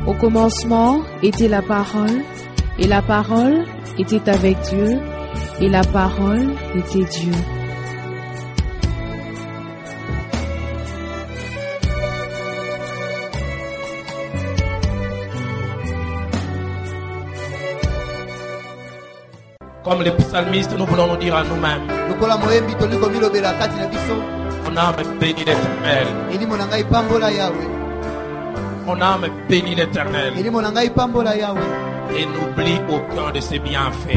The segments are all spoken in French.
Au commencement était la parole, et la parole était avec Dieu, et la parole était Dieu. Comme les psalmistes, nous voulons nous dire à nous-mêmes: mon âme bénit l'Éternel. Mon âme bénit l'Éternel et n'oublie aucun de ses bienfaits.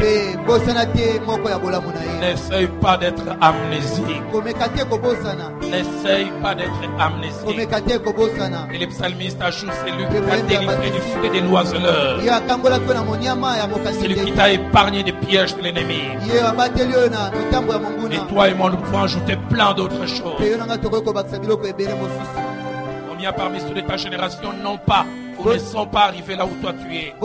N'essaye pas d'être amnésique. N'essaye pas d'être amnésique. Et les psalmistes ajoutent: c'est lui qui t'a délivré du filet des l'oiseleur. C'est lui qui t'a épargné des pièges de l'ennemi. Et toi et moi, nous pouvons ajouter plein d'autres choses. Combien parmi ceux de ta génération n'ont pas ou ne sont pas arrivés là où toi tu es?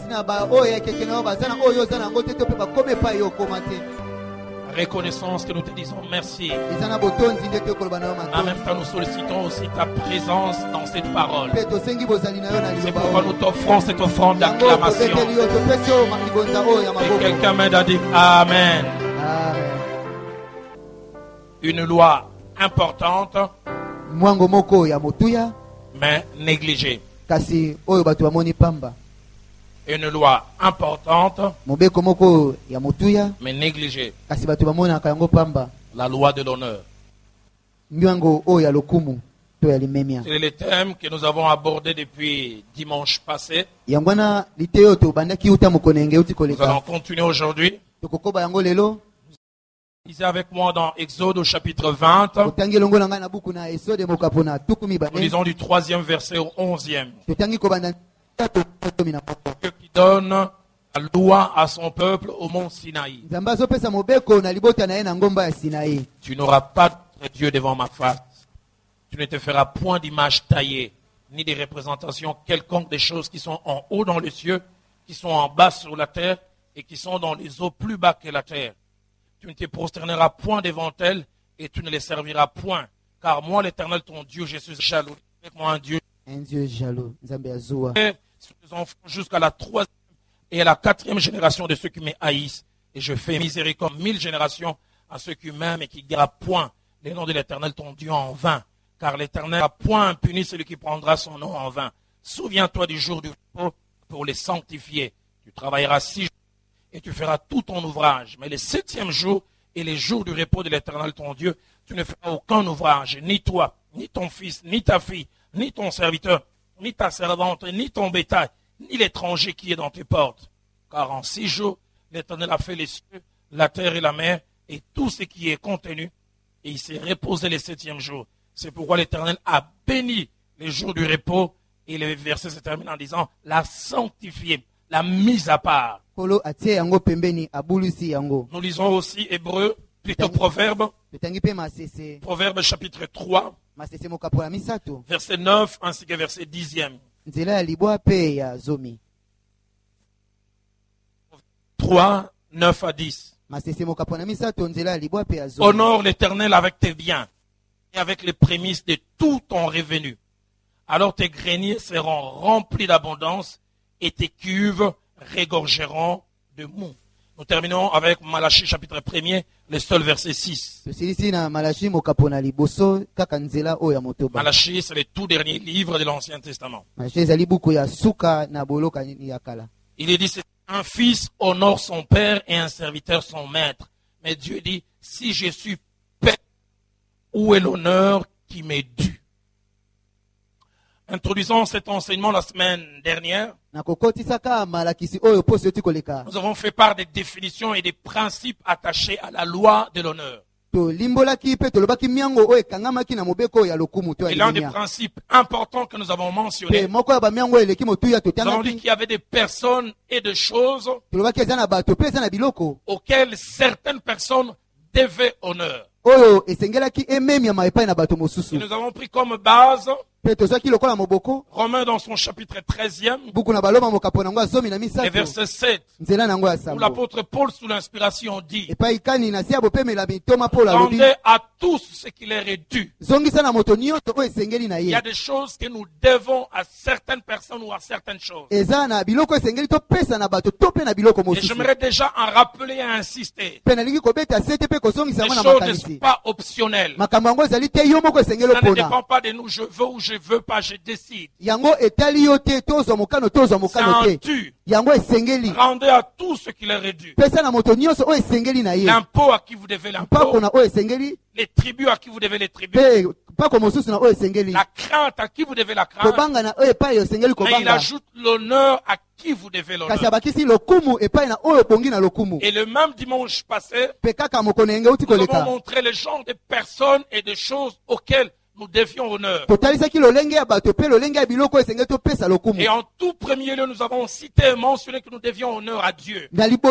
Reconnaissance que nous te disons merci. En même temps, nous sollicitons aussi ta présence dans cette parole. C'est pourquoi nous t'offrons cette offrande d'acclamation. Et quelqu'un m'aide à dire Amen. Une loi importante, mais négligée. Une loi importante, mais négligée. La loi de l'honneur. C'est le thème que nous avons abordé depuis dimanche passé. Nous allons continuer aujourd'hui. Lisez avec moi dans Exode au chapitre 20. Nous lisons du 3e verset au 11e. Dieu qui donne la loi à son peuple au mont Sinaï. Tu n'auras pas de Dieu devant ma face. Tu ne te feras point d'image taillée, ni des représentations quelconques des choses qui sont en haut dans les cieux, qui sont en bas sur la terre et qui sont dans les eaux plus bas que la terre. Tu ne te prosterneras point devant elles et tu ne les serviras point. Car moi, l'Éternel, ton Dieu, je suis jaloux. Avec moi, un Dieu jaloux. Jusqu'à la 3e et à la 4e génération de ceux qui me haïssent. Et je fais miséricorde 1000 générations à ceux qui m'aiment et qui ne gardent point les noms de l'Éternel, ton Dieu, en vain. Car l'Éternel n'a point puni celui qui prendra son nom en vain. Souviens-toi du jour du repos pour les sanctifier. Tu travailleras 6 jours et tu feras tout ton ouvrage. Mais le 7e jour et les jours du repos de l'Éternel, ton Dieu, tu ne feras aucun ouvrage, ni toi, ni ton fils, ni ta fille, ni ton serviteur, ni ta servante, ni ton bétail, ni l'étranger qui est dans tes portes. Car en 6 jours, l'Éternel a fait les cieux, la terre et la mer, et tout ce qui est contenu, et il s'est reposé le 7e jour. C'est pourquoi l'Éternel a béni les jours du repos, et le verset se termine en disant, la sanctifier, la mise à part. Nous lisons aussi Hébreu, plutôt Proverbe. Proverbe chapitre 3, verset 9 ainsi que verset 10e. 3, 9 à 10. Honore l'Éternel avec tes biens et avec les prémices de tout ton revenu. Alors tes greniers seront remplis d'abondance et tes cuves regorgeront de mou. Nous terminons avec Malachie chapitre 1er, le seul verset 6. Malachie, c'est le tout dernier livre de l'Ancien Testament. Il est dit, c'est un fils honore son père et un serviteur son maître. Mais Dieu dit, si je suis père, où est l'honneur qui m'est dû? Introduisons cet enseignement la semaine dernière. Nous avons fait part des définitions et des principes attachés à la loi de l'honneur. Et l'un des principes importants que nous avons mentionné, nous avons dit qu'il y avait des personnes et des choses auxquelles certaines personnes devaient honneur. Et nous avons pris comme base Romains dans son chapitre 13e, et et verset 7, où l'apôtre Paul sous l'inspiration dit, rendez à tous ce qui leur est dû. Il y a des choses que nous devons à certaines personnes ou à certaines choses. Et j'aimerais déjà en rappeler et insister. Les choses ne sont pas optionnelles. Ça ne dépend pas de nous, je veux ou je veux pas, je décide. C'est un dû. Rendez à tout ce qui leur est dû. L'impôt à qui vous devez l'impôt. Les tribus à qui vous devez les tribus. La crainte à qui vous devez la crainte. Mais il ajoute l'honneur à qui vous devez l'honneur. Et le même dimanche passé, nous avons montré le genre de personnes et de choses auxquelles nous devions honneur. Et en tout premier lieu, nous avons cité et mentionné que nous devions honneur à Dieu. Et nous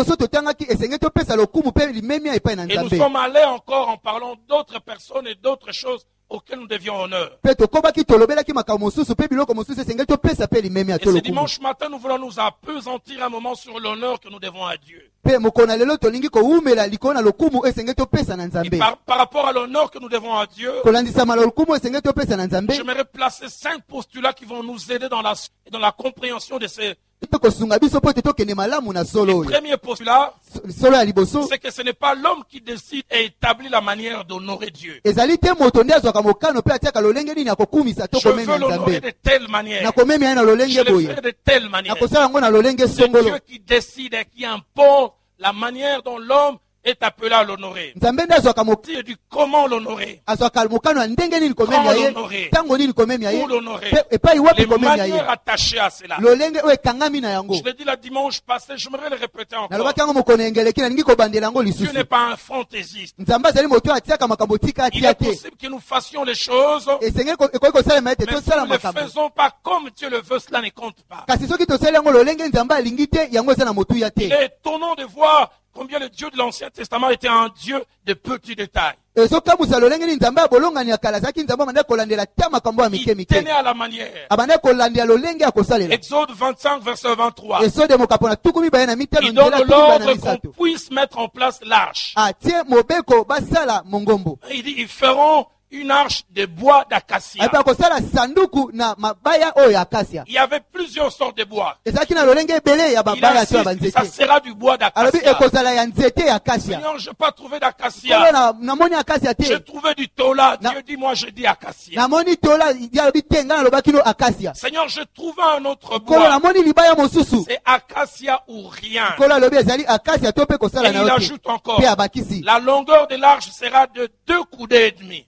sommes allés encore en parlant d'autres personnes et d'autres choses auxquelles nous devions honneur. Et ce dimanche matin, nous voulons nous appesantir un moment sur l'honneur que nous devons à Dieu. Et par rapport à l'honneur que nous devons à Dieu, j'aimerais placer 5 postulats qui vont nous aider dans la compréhension de ces. Le premier postulat, c'est que ce n'est pas l'homme qui décide et établit la manière d'honorer Dieu. Je veux l'honorer de telle manière. Je le ferai de telle manière. C'est Dieu qui décide et qui impose la manière dont l'homme est appelé à l'honorer. Il dit comment l'honorer. Comment l'honorer. Où l'honorer. Les manières attachées à cela. Je l'ai dit la dimanche passé, j'aimerais le répéter encore. Dieu n'est pas un fantaisiste. Il est possible que nous fassions les choses, mais si nous ne les faisons pas comme Dieu le veut, cela ne compte pas. Il est étonnant de voir combien le Dieu de l'Ancien Testament était un Dieu de petits détails. Il tenait à la manière. Exode 25, verset 23. Il donne l'ordre qu'on puisse mettre en place l'arche. Il dit, ils feront une arche de bois d'acacia. Il y avait plusieurs sortes de bois. Il a dit, ça sera du bois d'acacia. Seigneur, je n'ai pas trouvé d'acacia. J'ai trouvé du tola. Dieu dit, moi je dis acacia. Seigneur, je trouve un autre bois. C'est acacia ou rien. Et il ajoute encore, la longueur de l'arche sera de 2 coudées et demi.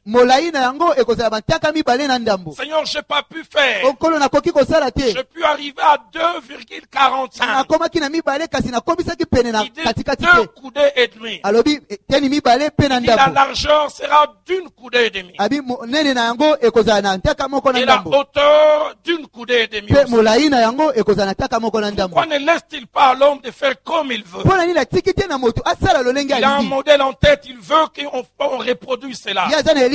Seigneur, je n'ai pas pu faire. Je pu arriver à 2,45. Il dit 2 coudées et demi. Il dit la largeur sera d'1 coudée et demi. Et la hauteur d'1 coudée et demi. Pourquoi ne laisse-t-il pas à l'homme de faire comme il veut? Il a un modèle en tête, il veut qu'on reproduise cela.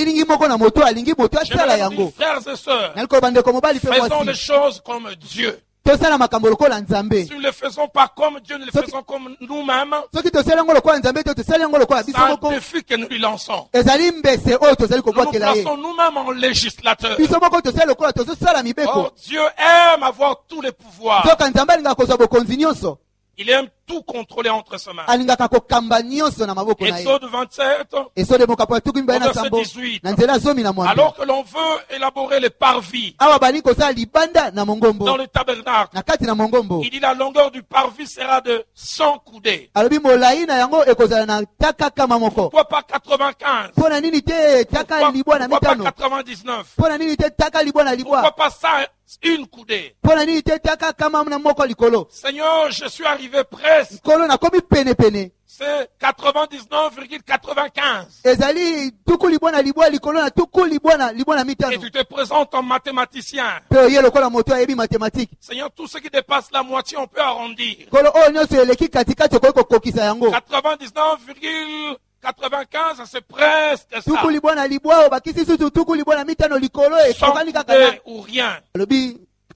Frères et sœurs, faisons les choses comme Dieu. Si nous ne le faisons pas comme Dieu, nous le faisons comme nous-mêmes, c'est un défi que nous lui lançons. Nous nous plaçons nous-mêmes en législateur. Oh, Dieu aime avoir tous les pouvoirs. Il aime tout contrôler entre ses mains. Exode 27, verset 18. Alors que l'on veut élaborer les parvis dans le tabernacle, il dit la longueur du parvis sera de 100 coudées. Pourquoi pas 95? Pourquoi pas 99? Pourquoi pas ça? 1 coudée. Seigneur, je suis arrivé presque. C'est 99,95. Et tu te présentes en mathématicien. Seigneur, tout ce qui dépasse la moitié, on peut arrondir. 99,99 95, c'est presque ça. tuku libwa na libwa bakisi susu tuku libwa na mitano likolo ekokani kaka na Ou rien. lobi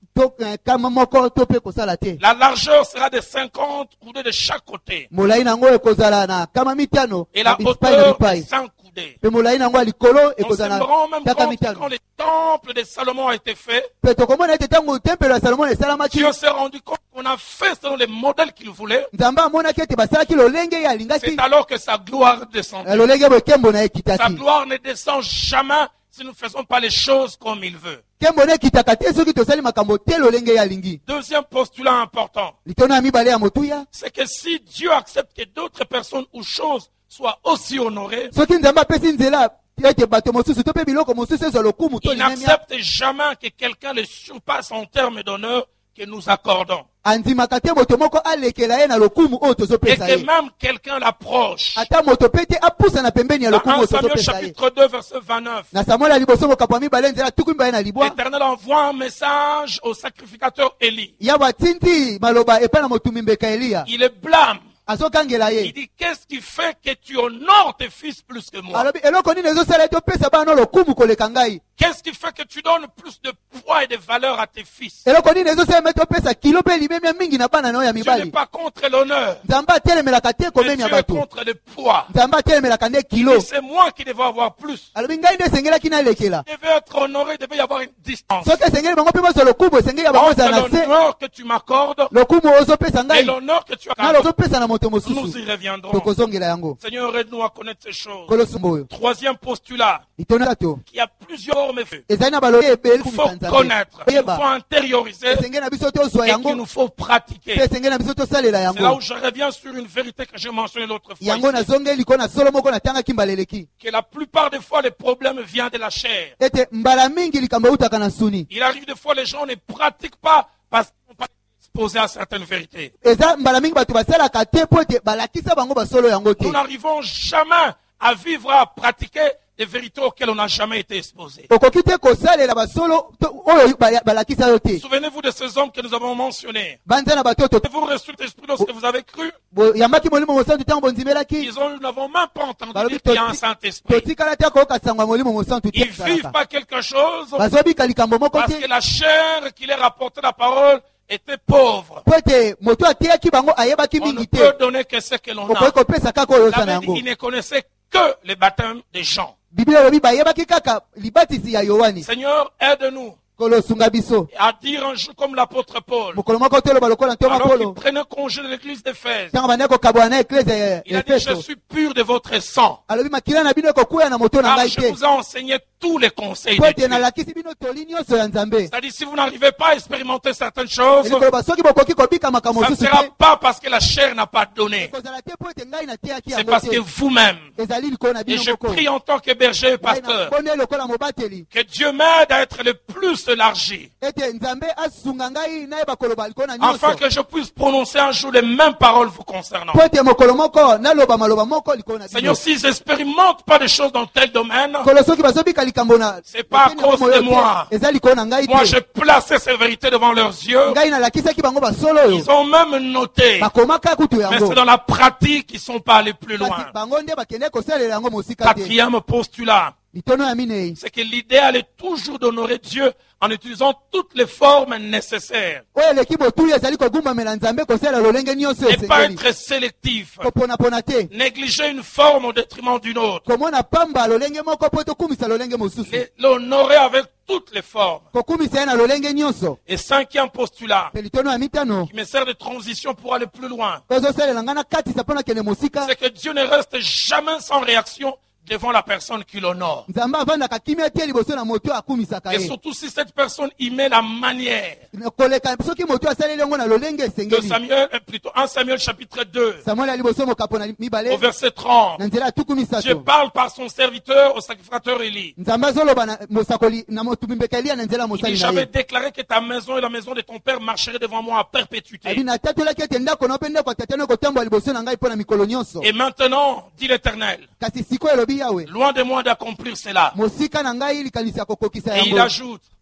kama moko to pe kosala te. La largeur sera de 50 coudées de chaque côté. Molai nango ekozala na kama mitano Et la na bipai hauteur na de bipai. 100 coudées. Pe molai nango likolo On se ekozala rend même taka compte que mitano. quand le temple de Salomon a été fait, Pe tokomona ete tango tempelo ya Salomon esalamaki Dieu s'est rendu compte qu'on a fait selon les modèles qu'il voulait. nzambe amonaki ete basalaki lolenge ye alingaki C'est alors que sa gloire descend. lolenge boye nkembo na ye Sa ekitaki gloire ne descend jamais si nous ne faisons pas les choses comme il veut. nkembo na ekitaka te soki tosali makambo te lolenge ye alingi. Deuxième postulat important, litono ya mibale ya motuya c'est que si Dieu accepte que d'autres personnes ou choses soient aussi honorées, soki nzambe apesi nzela ete bato mosusu to mpe biloko mosusu ezwa lokumu to il limemia n'accepte jamais que quelqu'un le surpasse en termes d'honneur que nous accordons. andimaka te moto moko alekela ye na lokumu oyo Et tozopesa que ye même quelqu'un l'approche. ata moto mpe te apusana pembeni ya Dans lokumu 1 oyo Samuel tozopesa ye. chapitre 2 verset 29, Na Samuel ya liboso mokapo ya mibale nzela tuku mibale na libwa l'Éternel envoie un message au sacrificateur Élie. ya batindi maloba epai na motumbi mbeka Eliya Il le blâme. azokangela Il ye dit, qu'est-ce qui fait que tu honores tes fils plus que moi? alobi eloko nini ezosala ete opesa bana lokumu koleka ngai Qu'est-ce qui fait que tu donnes plus de poids et de valeur à tes fils? eloko nini ezosala ete opesa kilo mpe limemia mingi na bana na oyo ya Dieu n'est mibali pas contre l'honneur, nzambe atelemelaka te mais komemi Dieu ya est bato contre le poids. nzambe atelemelaka nde kilo Et c'est moi qui devais avoir plus. alobi ngai nde esengelaki nalekela Il devait être honoré, il devait y avoir une distance. soki esengeli bango mpe bozwa lokumu esengeli ya bango Entre ezala na se l'honneur que tu m'accordes lokumu ozopesa et ngai l'honneur que tu na accordes, lozopesa na moto nous mosusu y reviendrons. tokozongela yango Seigneur, aide-nous à connaître ces choses. kolosumba oyo Troisième postulat, litono tato qu'il y a plusieurs formes et faits. ezali na balobi ebeli Il faut kumisa nzambe connaître, il faut oyeba intérioriser esengeli na biso tozwa et yango qu'il nous faut mpe pratiquer. esengeli na biso tosalela C'est là yango où je reviens sur une vérité que j'ai mentionnée l'autre fois. yango Ici, nazongeli liko na solo moko natangaki mbala eleki que la plupart des fois, les problèmes viennent de la chair. ete mbala mingi likambo eutaka na suni Il arrive des fois, les gens ne pratiquent pas parce qu'ils n'ont pas été exposés à certaines vérités. eza mbala mingi bato basalaka te mpo ete balakisa bango basolo yango te Nous n'arrivons jamais à vivre, à pratiquer des vérités auxquelles on n'a jamais été exposé. okoki te kosalela basolo oyo balakisa yo te Souvenez-vous de ces hommes que nous avons mentionnés. banza na bato oyo Vous reçu l'esprit lorsque vous avez cru. yambaki molimo mosantu ntango bonzimelaki Nous n'avons même pas entendu balobi dire qu'il y a un Saint-Esprit. totikala te koyoka sango ya molimo mosantu te Ils ne vivent pas quelque chose bazobika likambo moko parce te que la chair qui leur rapportait la parole était pauvre. po ete moto ateyaki bango ayebaki On ne mingi peut te donner que ce que l'on okoki a. kopesa kaka oyo La oza na Bible dit, yango ils ne connaissaient que les baptêmes des gens. biblia elobi bayebaki kaka libatisi ya yohani Seigneur, aide-nous kolosunga biso à dire un jour comme l'apôtre Paul, mokolo moko te oloba lokola ntoma alors qu'il polo prenait congé de l'église d'Éphèse. ntango bandeki kokabwana na eklese ya Il a dit, je efeso suis pur de votre sang. alobi makila na bino ekokwea na moto na Car ngai je te vous ai enseigné tous les conseils po de ete Dieu. nalakisi bino toli nyonso ya nzambe C'est-à-dire, si vous n'arrivez pas à expérimenter certaines choses, eli koloba soki bokoki kobika makambo ça ne mosusu sera te pas parce que la chair n'a pas donné. ekozala te po ete ngai nateyaki C'est yango parce que te vous-même, ezali likolo na et bino je moko prie en tant que berger et ngai pasteur, nabone lokola mobateli que Dieu m'aide à être le plus élargi, ete nzambe asunga ngai nayeba koloba likolo na afin nyonso que je puisse prononcer un jour les mêmes paroles vous concernant. po ete mokolo moko naloba maloba moko likolo na bino Seigneur, s'ils n'expérimentent pas des choses dans tel domaine, kolo soki bazobika likambo na c'est pas à eteni cause yango de moyo te, moi. eza likolo na ngai Moi, te j'ai placé ces vérités devant leurs yeux. ngai nalakisaki bango basolo oyo Ils ont même noté. bakomaka kutu Mais yango c'est dans la pratique qu'ils sont pas allés plus kasi loin. bango nde bakende kosalela yango mosika te Quatrième postulat, litono ya minei c'est que l'idéal est toujours d'honorer Dieu en utilisant toutes les formes nécessaires. oyo eleki botuya ezali kogumbamela nzambe kosalela lolenge nyonso Et pas esengeli être sélectif. koponapona te Négliger une forme au détriment d'une autre. komona pamba lolenge moko po tokumisa lolenge mosusu L'honorer avec toutes les formes. kokumisa ye na lolenge nyonso Et cinquième postulat, pe litono ya mitano qui me sert de transition pour aller plus loin, ozosalela ngai nakatisa mpo nakende mosika c'est que Dieu ne reste jamais sans réaction devant la personne qui l'honore. nzambe avandaka kimia te liboso na moto akumisaka Et ye surtout si cette personne y met la manière koleka soki moto asaleli yango na lolenge de esengeli Samuel, plutôt 1 Samuel chapitre 2, samuel ya liboso mokapo na au mibale verset 30. na nzela ya tuku Dieu misato parle par son serviteur, au sacrificateur Élie. nzambe azoloba na mosakoli na motumimbeka eliya na nzela ya Il dit, mosali na j'avais ye déclaré que ta maison et la maison de ton père marcheraient devant moi à perpétuité. abi natatolaki ete ndako na mpe ndako ya tata no ekotambola liboso na ngai mpo na mikolo nyonso Et maintenant, dit l'Éternel, kasi sikoyo elobi yawe loin de moi d'accomplir cela. mosika na ngai likanisi ya kokokisa Et il yango ajoute,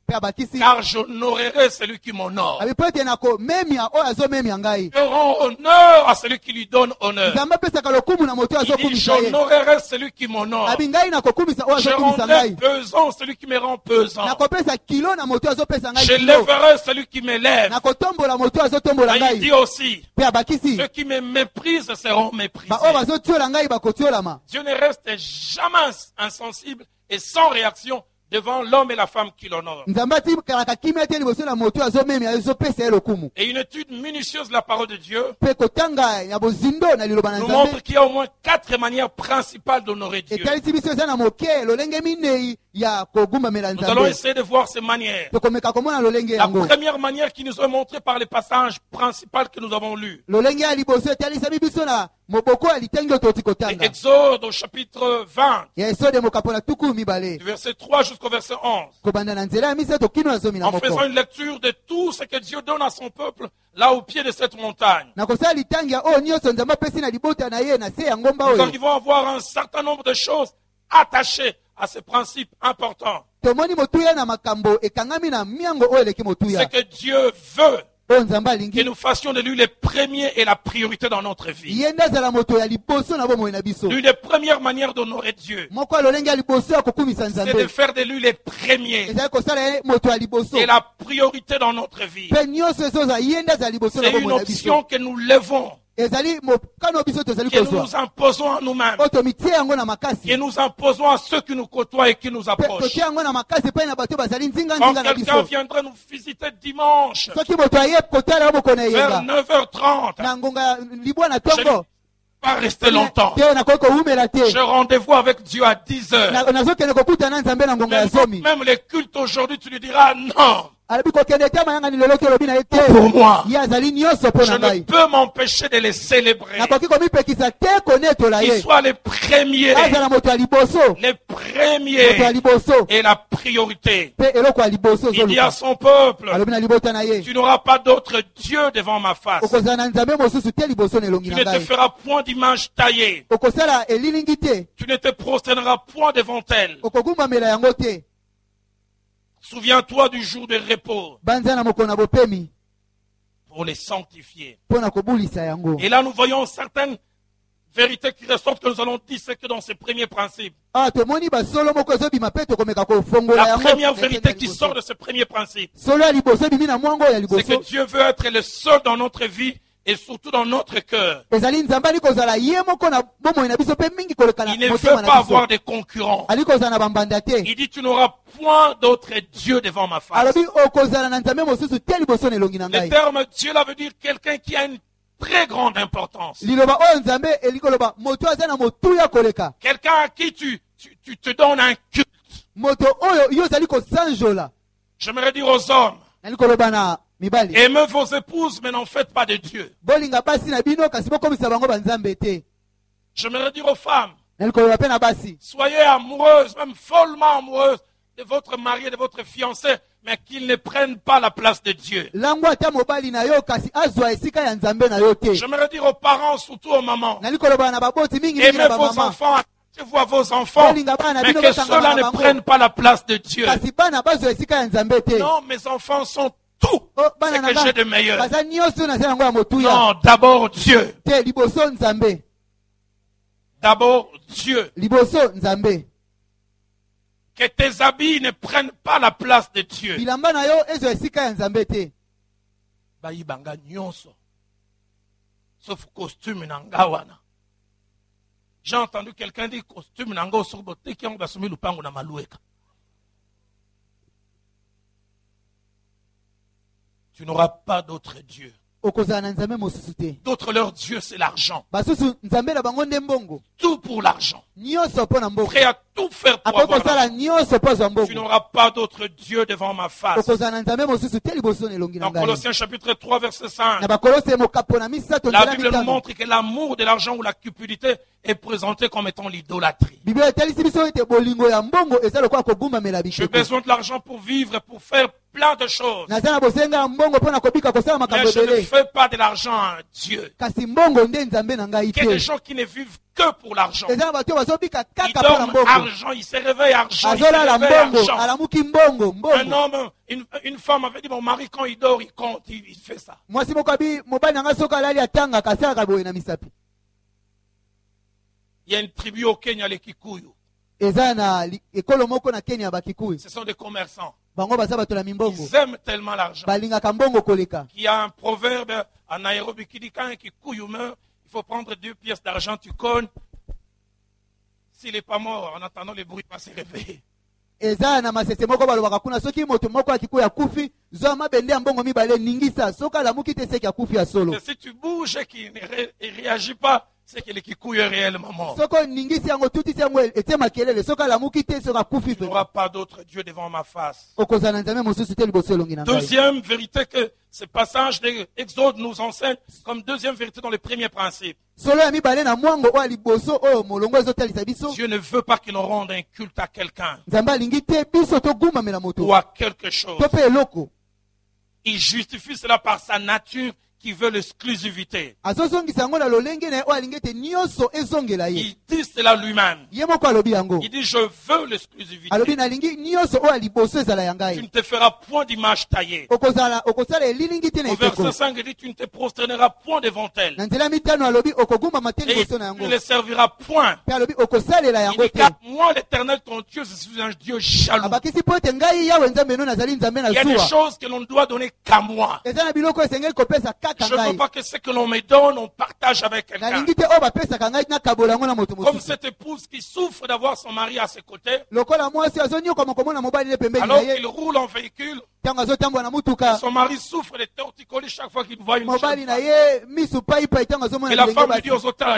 mpe abakisi car j'honorerai celui qui m'honore. abi po ete nakomemia oyo azomemia ngai. Je rends honneur à celui qui lui donne honneur. Nzambe apesaka lokumu na moto oyo Il dit, azokumisa ye. j'honorerai celui qui m'honore. abi ngai nakokumisa oyo Je azokumisa rendrai ngai. pesant celui qui me rend pesant. nakopesa kilo na moto oyo azopesa ngai Je kilo. lèverai celui qui m'élève. nakotombola moto oyo azotombola Mais il ngai. dit aussi, mpe abakisi ceux qui me méprisent seront méprisés. baoyo bazotiola ngai bakotiolama. Dieu ne reste jamais insensible et sans réaction devant l'homme et la femme qui l'honorent. nzambe atikalaka kimia te liboso na moto oyo azomemia azopesa ye lokumu. Et une étude minutieuse de la parole de Dieu mpe kotanga ya bozindo na liloba na nous nzambe montre qu'il y a au moins 4 manières principales d'honorer Dieu. etalisi biso eza na moke lolenge minei ya kogumbamela Nous allons nzambe. essayer de voir ces manières. tokomeka komona lolenge La yango. première manière qui nous est montrée par les passages principaux que nous avons lus. lolenge ya liboso etalisami biso na moboko ya litengi oyo toti Et kotanga Exode au chapitre 20, ya esode mokapo na tuku mibale du verset 3 jusqu'au verset 11. kobanda na nzela ya misato kino na zomi na En moko. faisant une lecture de tout ce que Dieu donne à son peuple là au pied de cette montagne. na kosala litangi ya oyo nyonso nzambe apesi na libota na ye na se ya ngomba Nous oyo. arrivons à voir un certain nombre de choses attachées à ces principes importants. tomoni motuya na makambo ekangami na miango oyo eleki C'est motuya que Dieu veut oyo nzambe que alingi nous fassions de lui les premiers et la priorité dans notre vie. ye nde azala moto ya liboso na bomoi na biso. L'une des premières manières d'honorer Dieu, moko ya lolenge ya liboso ya kokumisa c'est de nzambe faire de lui les premiers ezali kosala ye moto ya liboso et la priorité dans notre vie. mpe nyonso ezozala ye nde azala liboso na C'est une bomoi na biso. option que nous levons, ezali mokano biso tozali que nous kozwa nous imposons à nous-mêmes, oyo tomitie yango na que makasi nous imposons à ceux qui nous côtoient et qui nous mpe approchent. totie yango na makasi epai na bato oyo bazali Quand nzinga-nzinga na quelqu'un biso. viendrait nous visiter dimanche soki moto aye kotala yo mokolo na vers eyenga 9h30, na ngonga ya libwa na je ne ntongo vais pas rester longtemps. te nakoki kowumela te. J'ai rendez-vous avec Dieu à 10h. nazokende kokutana nzambe na ngonga ya zomi. Même les cultes aujourd'hui, tu lui diras non. alobi kokende te mayangani loloki olobi na ye te Pour moi, ye azali nyonso mpo je na ne ngai. peux m'empêcher de les célébrer. nakoki komipekisa te konetola Qu'ils ye soient les premiers, azala moto ya liboso les moto ya premiers liboso et la priorité. mpe eloko ya liboso Il dit à ozoluka. son peuple, alobi na libota na ye tu n'auras pas d'autre Dieu devant ma face. okozala na nzambe mosusu te liboso na elongi Tu na ne te ngai. feras point d'image taillée. okosala elilingi te Tu ne te prosterneras point devant elle. okogumbamela yango te. Souviens-toi du jour de repos banza na mokolo na bopemi pour les sanctifier. mpo na kobulisa yango. Et là, nous voyons certaines vérités qui ressortent que nous allons disséquer dans ces premiers principes. awa tomoni basolo moko ezobima mpe tokomeka kofongola La yango. première vérité qui sort de ces premiers principes, solo ya liboso ebimi na mwango ya c'est que liboso Dieu veut être le seul dans notre vie et surtout dans notre cœur. ezali nzambe ali kozala ye moko na bomoi na biso mpe mingi koleka na Il ne motema veut na pas biso. avoir de concurrents. ali kozala na bambanda te. Il dit, tu n'auras point d'autre Dieu devant ma face. alobi okozala na nzambe mosusu te liboso na elongi na Le ngai. terme Dieu là veut dire quelqu'un qui a une très grande importance. liloba oyo nzambe eli koloba moto aza na motuya koleka. Quelqu'un à qui tu te donnes un culte. moto oyo yo ozali kosanjola. J'aimerais dire aux hommes, nali koloba na mibali aimez vos épouses, mais n'en faites pas de Dieu. bolinga basi na bino kasi bokomisa bango banzambe te. J'aimerais dire aux femmes, nali koloba mpe na basi soyez amoureuses, même follement amoureuses de votre mari et de votre fiancé, mais qu'ils ne prennent pas la place de Dieu. lango ata mobali na yo kasi azwa esika ya nzambe na yo te. J'aimerais dire aux parents, surtout aux mamans, nali koloba na baboti mingi mingi aimez na vos bamama enfants, attachez-vous à vos enfants, mais que ceux-là ne prennent pas la place de Dieu. kasi bana bazwa esika ya nzambe te. Non, mes enfants sont tout Oh, ce bana na que j'ai nga de meilleur. baza nyonso na se yango ya motuya Non, d'abord Dieu. te. liboso nzambe, D'abord Dieu. liboso nzambe. Que tes habits ne prennent pas la place de Dieu. bilamba na yo ezwa esika ya nzambe te. Bayibanga nyonso. Sauf costume nanga wana. J'ai entendu quelqu'un dire costume nanga osorbote qui ont basumi lupango na malueka. Tu n'auras pas d'autre Dieu. okozala na nzambe mosusu te. D'autre leur Dieu, c'est l'argent. basusu nzambe na bango nde mbongo. Tout pour l'argent. nyonso mpo na mbongo. Prêt à tout faire pour akoki avoir kosala l'argent. nyonso mpo azwa Tu mbongo. n'auras pas d'autre Dieu devant ma face. okozala na nzambe mosusu te liboso na elongi na Dans ngai. Colossiens chapitre 3 verset 5. na bakolose mokapo na misato La nzela Bible nous mitano. montre que l'amour de l'argent ou la cupidité est présenté comme étant l'idolâtrie. biblia etalisi biso ete bolingo ya mbongo eza lokola kogumbamela J'ai bikeko. besoin de l'argent pour vivre et pour faire plein de choses. naza na bosenga ya mbongo mpo na kobika kosala makambo Mais je ne ebele. fais pas de l'argent un Dieu. kasi mbongo nde nzambe na ngai Il y a des te. gens qui ne vivent que pour l'argent. eza na bato oyo bazobika Il kaka mpo na dort mbongo. argent, il se réveille argent, il se Azolala réveille mbongo, argent. alamuki mbongo, Un mbongo. homme, une femme avait dit, mon mari, quand il dort, il compte, il fait ça. Mwasi moko abi mobali nanga soki alali atangaka asalaka boye na misapi. Il y a une tribu au Kenya, les Kikuyu. Eza na ekolo moko na Kenya bakikuyu. Ce sont des commerçants. Bango baza bato na mimbongo. Ils aiment tellement l'argent. Balingaka mbongo koleka. Il y a un proverbe en Nairobi qui dit, quand un Kikuyu meurt, il faut prendre 2 pièces d'argent, tu connes. S'il n'est pas mort, en attendant le bruit va se réveiller. Eza na masese moko balobaka kuna soki moto moko akikuya kufi zwa mabende ya mbongo mibale ningisa soki alamuki te seki akufi ya solo. Et si tu bouges et qu'il ne réagit pas, c'est que le Kikuyu est réellement mort. Soko ningisi yango tutisi yango etie makelele soki alamuki te soki akufi Il n'y pe. aura pas d'autre Dieu devant ma face. Okozala nzambe mosusu te liboso elongi na ngai. Deuxième vérité que ce passage de Exode nous enseigne, comme deuxième vérité dans le premier principe. Solo ya mibale na mwango oyo liboso oyo molongo ezotalisa biso. Dieu ne veut pas que l'on rende un culte à quelqu'un Nzambe alingi te biso togumamela moto. ou à quelque chose. To pe eloko. Il justifie cela par sa nature qui veut l'exclusivité. Azozongisa yango na lolenge na ye oyo alingi ete nyonso ezongela ye. Il dit cela lui-même. Ye moko alobi yango. Il dit, je veux l'exclusivité. Alobi nalingi nyonso oyo liboso ezala ya Tu ngai. ne te feras point d'image taillée. Okosala elilingi te na Au verset ekeko. 5, il dit, tu ne te prosterneras point devant elle. Na nzela mitano alobi okogumama te Et liboso na tu yango. ne les serviras point. Pe alobi okosalela Il yango dit, te. car moi, l'Éternel, ton Dieu, je suis un Dieu jaloux. Abakisi mpo ete ngai yawe nzambe no nazali nzambe na Il y a des zuwa. choses que l'on ne doit donner qu'à moi. Eza na biloko esengeli kopesa kaka Je ne veux ngai. pas que ce que l'on me donne, on partage avec quelqu'un. Nalingi te oyo bapesaka ngai nakabola yango na moto Comme mosusu. cette épouse qui souffre d'avoir son mari à ses côtés, Lokola mwasi azonyokama komona mobali ne pembeni na alors ye qu'il roule en véhicule, ntango azotambola na mutuka. son mari souffre de torticolis chaque fois qu'il voit une Mobali jeune na femme. ye misu paipai ntango Et azomona la bilenge femme lui dit basi. aux auteurs,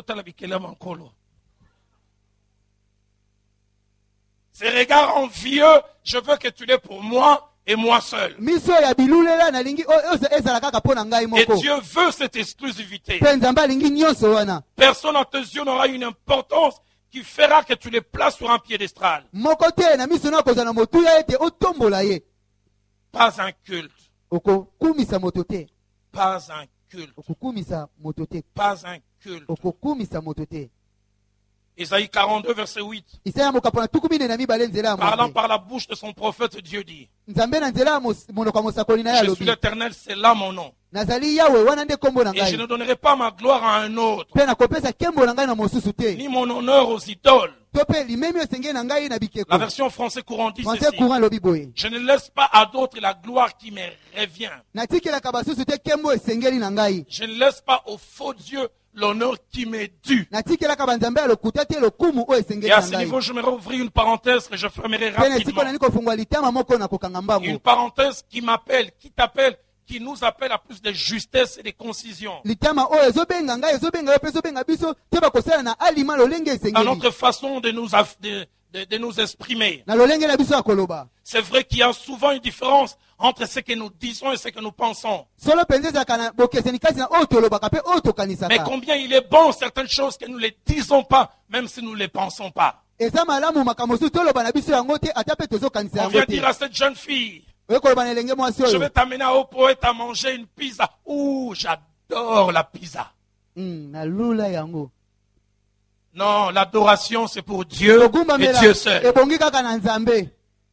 ces regards envieux, je veux que tu l'aies pour moi et moi seul. Miso ya bilulela nalingi oyo ezala kaka mpo na ngai Et moko. Dieu veut cette exclusivité. Mpe nzambe alingi nyonso wana. Personne à tes yeux n'aura une importance qui fera que tu les places sur un piédestal. Moko te na miso na kozala motuya ete otombola ye. Pas un culte. Okokumisa moto te. Pas un culte. Okokumisa moto te. Pas un culte. Okokumisa moto te. Isaïe 42, verset 8. Isaya mokapo na tuku mine na mibale nzela ya Parlant mwambe. par la bouche de son prophète, Dieu dit, Nzambe na nzela ya monoko ya mosakoli na ye je suis alobi. l'Éternel, c'est là mon nom. Nazali yawe wana nde kombo na Et je ne ngai. donnerai pas ma gloire à un autre, Mpe nakopesa nkembo na ngai na mosusu te. ni mon honneur aux idoles. To mpe limemi oyo esengeli na ngai na bikeko. La version français courant dit Français ceci. courant alobi boye. Je ne laisse pas à d'autres la gloire qui me revient. Natikelaka basusu te nkembo esengeli na ngai. Je ne laisse pas aux faux dieux l'honneur qui m'est dû. Natikelaka banzambe ya lokuta te lokumu oyo Et esengeli à na ce ngai. niveau, je me rouvrir une parenthèse que je fermerai Pene siko rapidement. nani kofungwa litama moko na kokanga Une mbango. parenthèse qui m'appelle, qui t'appelle, qui nous appelle à plus de justesse et de concision. Litama oyo ezobenga ngai ezobenga yo mpe ezobenga biso te bakosala na alima lolenge Dans esengeli. notre façon de nous exprimer. Na lolenge na biso ya koloba. C'est vrai qu'il y a souvent une différence entre ce que nous disons et ce que nous pensons. Solo penza ezalaka na bokeseni kasi na oyo tolobaka mpe oyo Mais tokanisaka. combien il est bon certaines choses que nous ne les disons pas, même si nous ne les pensons pas. Eza malamu makambo mosusu toloba na biso yango te ata mpe tozokanisa On yango vient te. dire à cette jeune fille, Oyo koloba na elenge mwasi je oyo. vais t'amener au poète à manger une pizza. Ouh, j'adore la pizza. Nalula yango. Non, l'adoration c'est pour Dieu et Togumbamela Dieu seul. ebongi kaka na nzambe.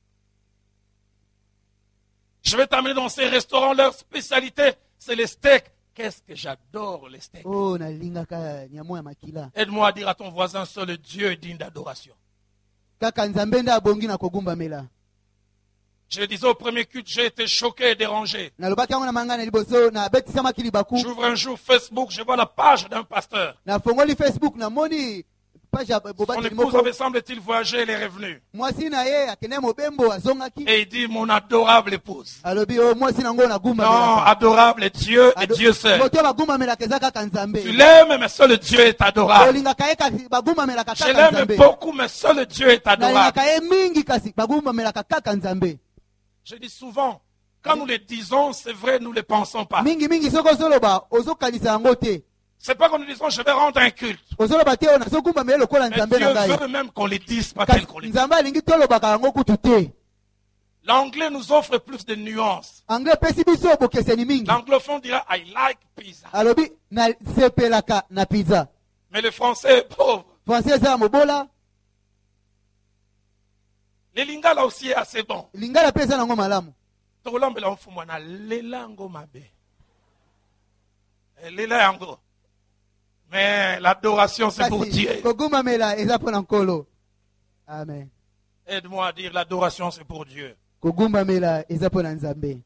Je vais t'amener dans ces restaurants, leur spécialité c'est les steaks. Qu'est-ce que j'adore les steaks. Oh nalingaka nyamo ya makila. Aide-moi à dire à ton voisin, seul Dieu est digne d'adoration. Kaka nzambe nde abongi na kogumbamela. Je le disais au premier culte, j'ai été choqué et dérangé. Nalobaki yango na manga na liboso na betisamaki libaku. J'ouvre un jour Facebook, je vois la page d'un pasteur. Na fongoli Facebook na moni page ya Son bobaki épouse moko. avait, semble-t-il, voyagé, elle est revenue. Mwasi na ye akende mobembo azongaki. Et il dit, mon adorable épouse. Alobi o mwasi nango na Non, gumbamela. adorable est Dieu et Dieu seul. Moto bagumbamelaka eza kaka nzambe. Tu l'aimes, mais seul Dieu est adorable. Olingaka ye kasi bagumbamelaka Je kaka l'aime nzambe. beaucoup, mais seul Dieu est adorable. Nalingaka ye mingi kasi bagumbamelaka kaka nzambe. Je dis souvent, quand nous les disons, c'est vrai, nous ne les pensons pas. Mingi mingi soko ozoloba ozokanisa yango te. C'est pas quand nous disons, je vais rendre un culte. Ozoloba te ona sokumbamela lokola Mais nzambe na Dieu ngai. veut même qu'on les dise, pas Kasi tel qu'on les dit. nzambe alingi tolobaka yango kutu te. L'anglais nous offre plus de nuances. Anglais pesi biso bokeseni mingi. L'anglophone dira, I like pizza. Alobi na sepelaka na pizza. Mais le français est pauvre. français eza ya mobola, Le lingala aussi est assez bon. lingala mpe eza nango malamu. Tokolambela mfumu na lela yango mabe. Lela yango. Mais l'adoration c'est pour Dieu. Kasi kogumbamela eza mpo na nkolo. Amen. Aide-moi à dire l'adoration c'est pour Dieu. Kogumbamela eza mpo na Nzambe.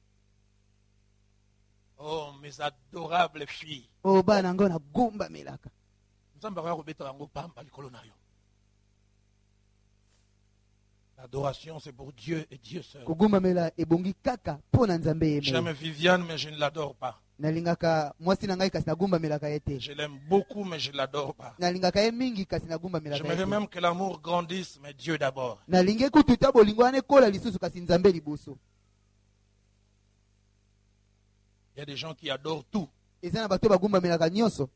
Oh mes adorables filles. O bana ngo na gumbamelaka. Nzambe akaya kobeta yango pamba likolo na yo. L'adoration c'est pour Dieu et Dieu seul. Kogumbamela ebongi kaka mpo na Nzambe yemwe. J'aime Viviane mais je ne l'adore pas. Nalingaka mwasi na ngai kasi nagumbamelaka ye te. Je l'aime beaucoup mais je ne l'adore pas. Nalingaka ye mingi kasi nagumbamelaka ye J'aimerais te. même que l'amour grandisse mais Dieu d'abord. Nalingi kututa bolingo wana ekola lisusu kasi Nzambe liboso. Il y a des gens qui adorent tout. Eza na bato bagumbamelaka nyonso.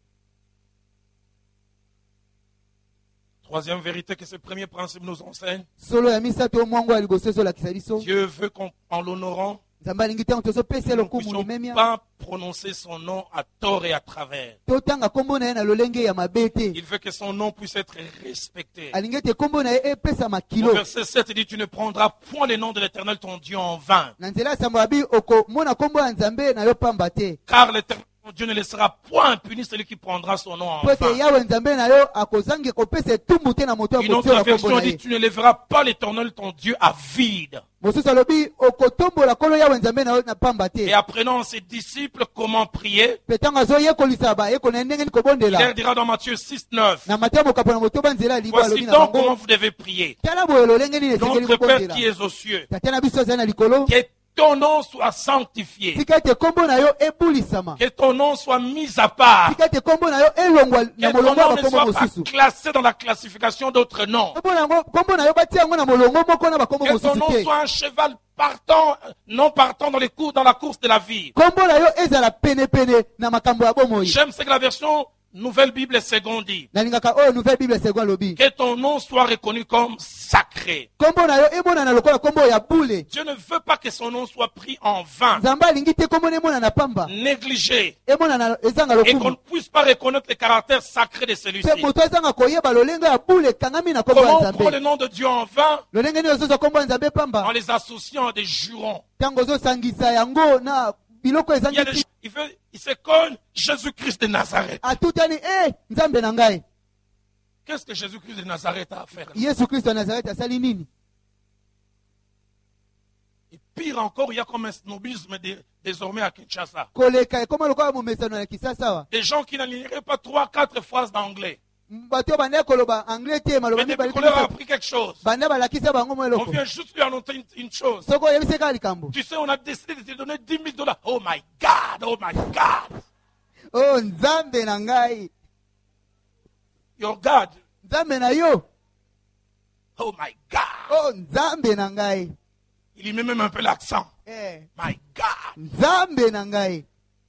Troisième vérité que ce premier principe nous enseigne. Solo ya misato mwango ya liboso ezolakisa biso. Dieu veut qu'en l'honorant, Nzambe alingi ntango tozopesa nous ne lokumu puissions limemia. pas prononcer son nom à tort et à travers. Totanga kombo na ye na lolenge ya mabe te. Il veut que son nom puisse être respecté. Alingi ete kombo na ye epesama Au kilo. verset 7, il dit, tu ne prendras point le nom de l'Éternel ton Dieu en vain. Na nzela ya sambo abi okomona kombo ya Nzambe na yo pamba te. Car l'Éternel ton Dieu ne laissera point impuni celui qui prendra son nom en Po ete vain. yawe Nzambe na yo akozangi kopesa etumbu te na moto ya Une autre kotiola kombo version na dit, ye. tu ne lèveras pas l'Éternel ton Dieu à vide. Mosusu alobi okotombola kolo yawe Nzambe na yo na pamba Et te. apprenant à ses disciples comment prier, Pe ntango azoyekolisa bayeko na ye ndenge nini il leur kobondela. dira dans Matthieu 6, 9, Na Mateya mokapo na motoba nzela ya libwa voici alobi na donc comment bango. vous devez prier. Tala boye lolenge nini esengeli Notre Père qui kobondela. es aux cieux, Tata na biso azali na likolo. que ton nom soit sanctifié, Tika ete kombo na yo ebulisama. que ton nom soit mis à part, Tika ete kombo na yo elongwa que na ton molongo ya nom ne bakombo soit pas mosusu. classé dans la classification d'autres noms, Kombo na yo batia yango na molongo moko na bakombo que ton mosusu nom te. soit un cheval partant, non partant dans dans la course de la vie. Kombo na yo ezala pene pene na makambo ya bomoi. J'aime c'est que la version Nouvelle Bible Seconde dit, Nalingaka oyo nouvelle bible second lobi. que ton nom soit reconnu comme sacré. Kombo na yo emonana lokola kombo ya bule. Dieu ne veut pas que son nom soit pris en vain, Nzambe alingi te kombo na emona na pamba. négligé, Emonana ezanga et qu'on ne lokumu. puisse pas reconnaître le caractère sacré de celui-ci. Pe moto ezanga koyeba lolenge ya bule kangami na kombo ya Comment on prend le Nzambe. nom de Dieu en vain? Lolenge nini ozozwa kombo ya Nzambe En pamba. les associant à des jurons. Tango ozosangisa yango na biloko Il y a ezangi des, ti. il se cogne Jésus-Christ de Nazareth. Atutani Nzambe na ngai. Qu'est-ce que Jésus-Christ de Nazareth a à faire là? Yesu Kristo ya Nazareth asali nini? Et pire encore, il y a comme un snobisme désormais à Kinshasa. Koleka ekoma lokola momesano ya kisasa wa. Des gens qui n'aligneraient pas 3-4 phrases d'anglais. Bato bande koloba anglais te maloba Mais mibali depuis qu'on leur a te. appris quelque chose, Banda balakisa bango mo on eloko. vient juste lui annoncer une chose. Soko yebise ka likambo. Tu sais, on a décidé de te donner 10 000 $. Oh my God, oh my God. Oh Nzambe na ngai. Your God, Nzambe na yo. oh my God. Oh Nzambe na ngai. Il y met même un peu l'accent. My God. Nzambe na ngai.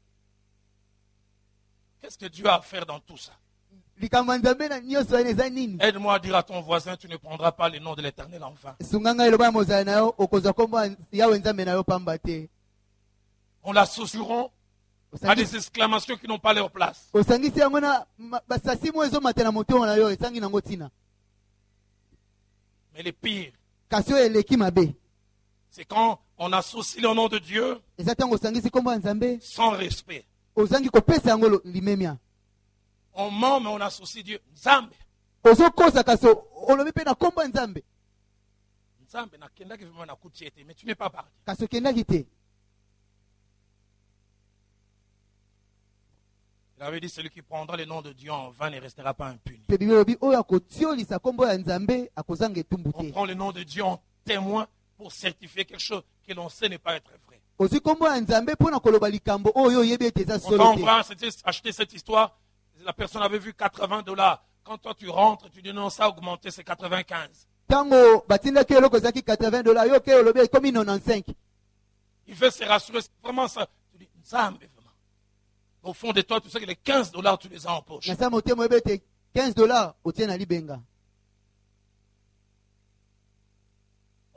Qu'est-ce que Dieu a à faire dans tout ça? Likambo Nzambe na nyonso ene eza nini? Aide-moi à dire à ton voisin, tu ne prendras pas le nom de l'Éternel en vain. Sunganga eloba ya mozali na yo okozwa kombo ya yawe Nzambe na yo pamba te. On l'associeront à des exclamations qui n'ont pas leur place. Osangisi yango na basasi mo ezomata na motema na yo esangi nango ntina. Mais le pire, Kasi oyo eleki mabe. c'est quand on associe le nom de Dieu Eza ntango osangisi kombo ya Nzambe sans respect. ozangi kopesa yango limemia. On ment, mais on associe Dieu. Nzambe. Ozokosa kasi olobi mpe na kombo ya Nzambe. Nzambe, nakendaki vraiment na kutiete, mais tu n'es pas parti. Kasi okendaki te. Il avait dit, celui qui prendra le nom de Dieu en vain ne restera pas impuni. Pe Bible elobi oyo akotiolisa kombo ya Nzambe akozanga etumbu On te. prend le nom de Dieu en témoin pour certifier quelque chose que l'on sait ne pas être vrai. Ozwi kombo ya Nzambe mpo na koloba likambo oyo oyebi ete eza Quand solo on te. va acheter cette histoire, la personne avait vu $80. Quand toi tu rentres, tu dis non, ça a augmenté, c'est 95. Tango batindaki eloko ezalaki $80 yo ke olobi ekomi 95. Il veut se rassurer, c'est vraiment ça. Tu dis, Nzambe, vraiment. Au fond de toi, tu sais que les $15, tu les as en poche. Na sa motema oyebi ete $15 otie na libenga.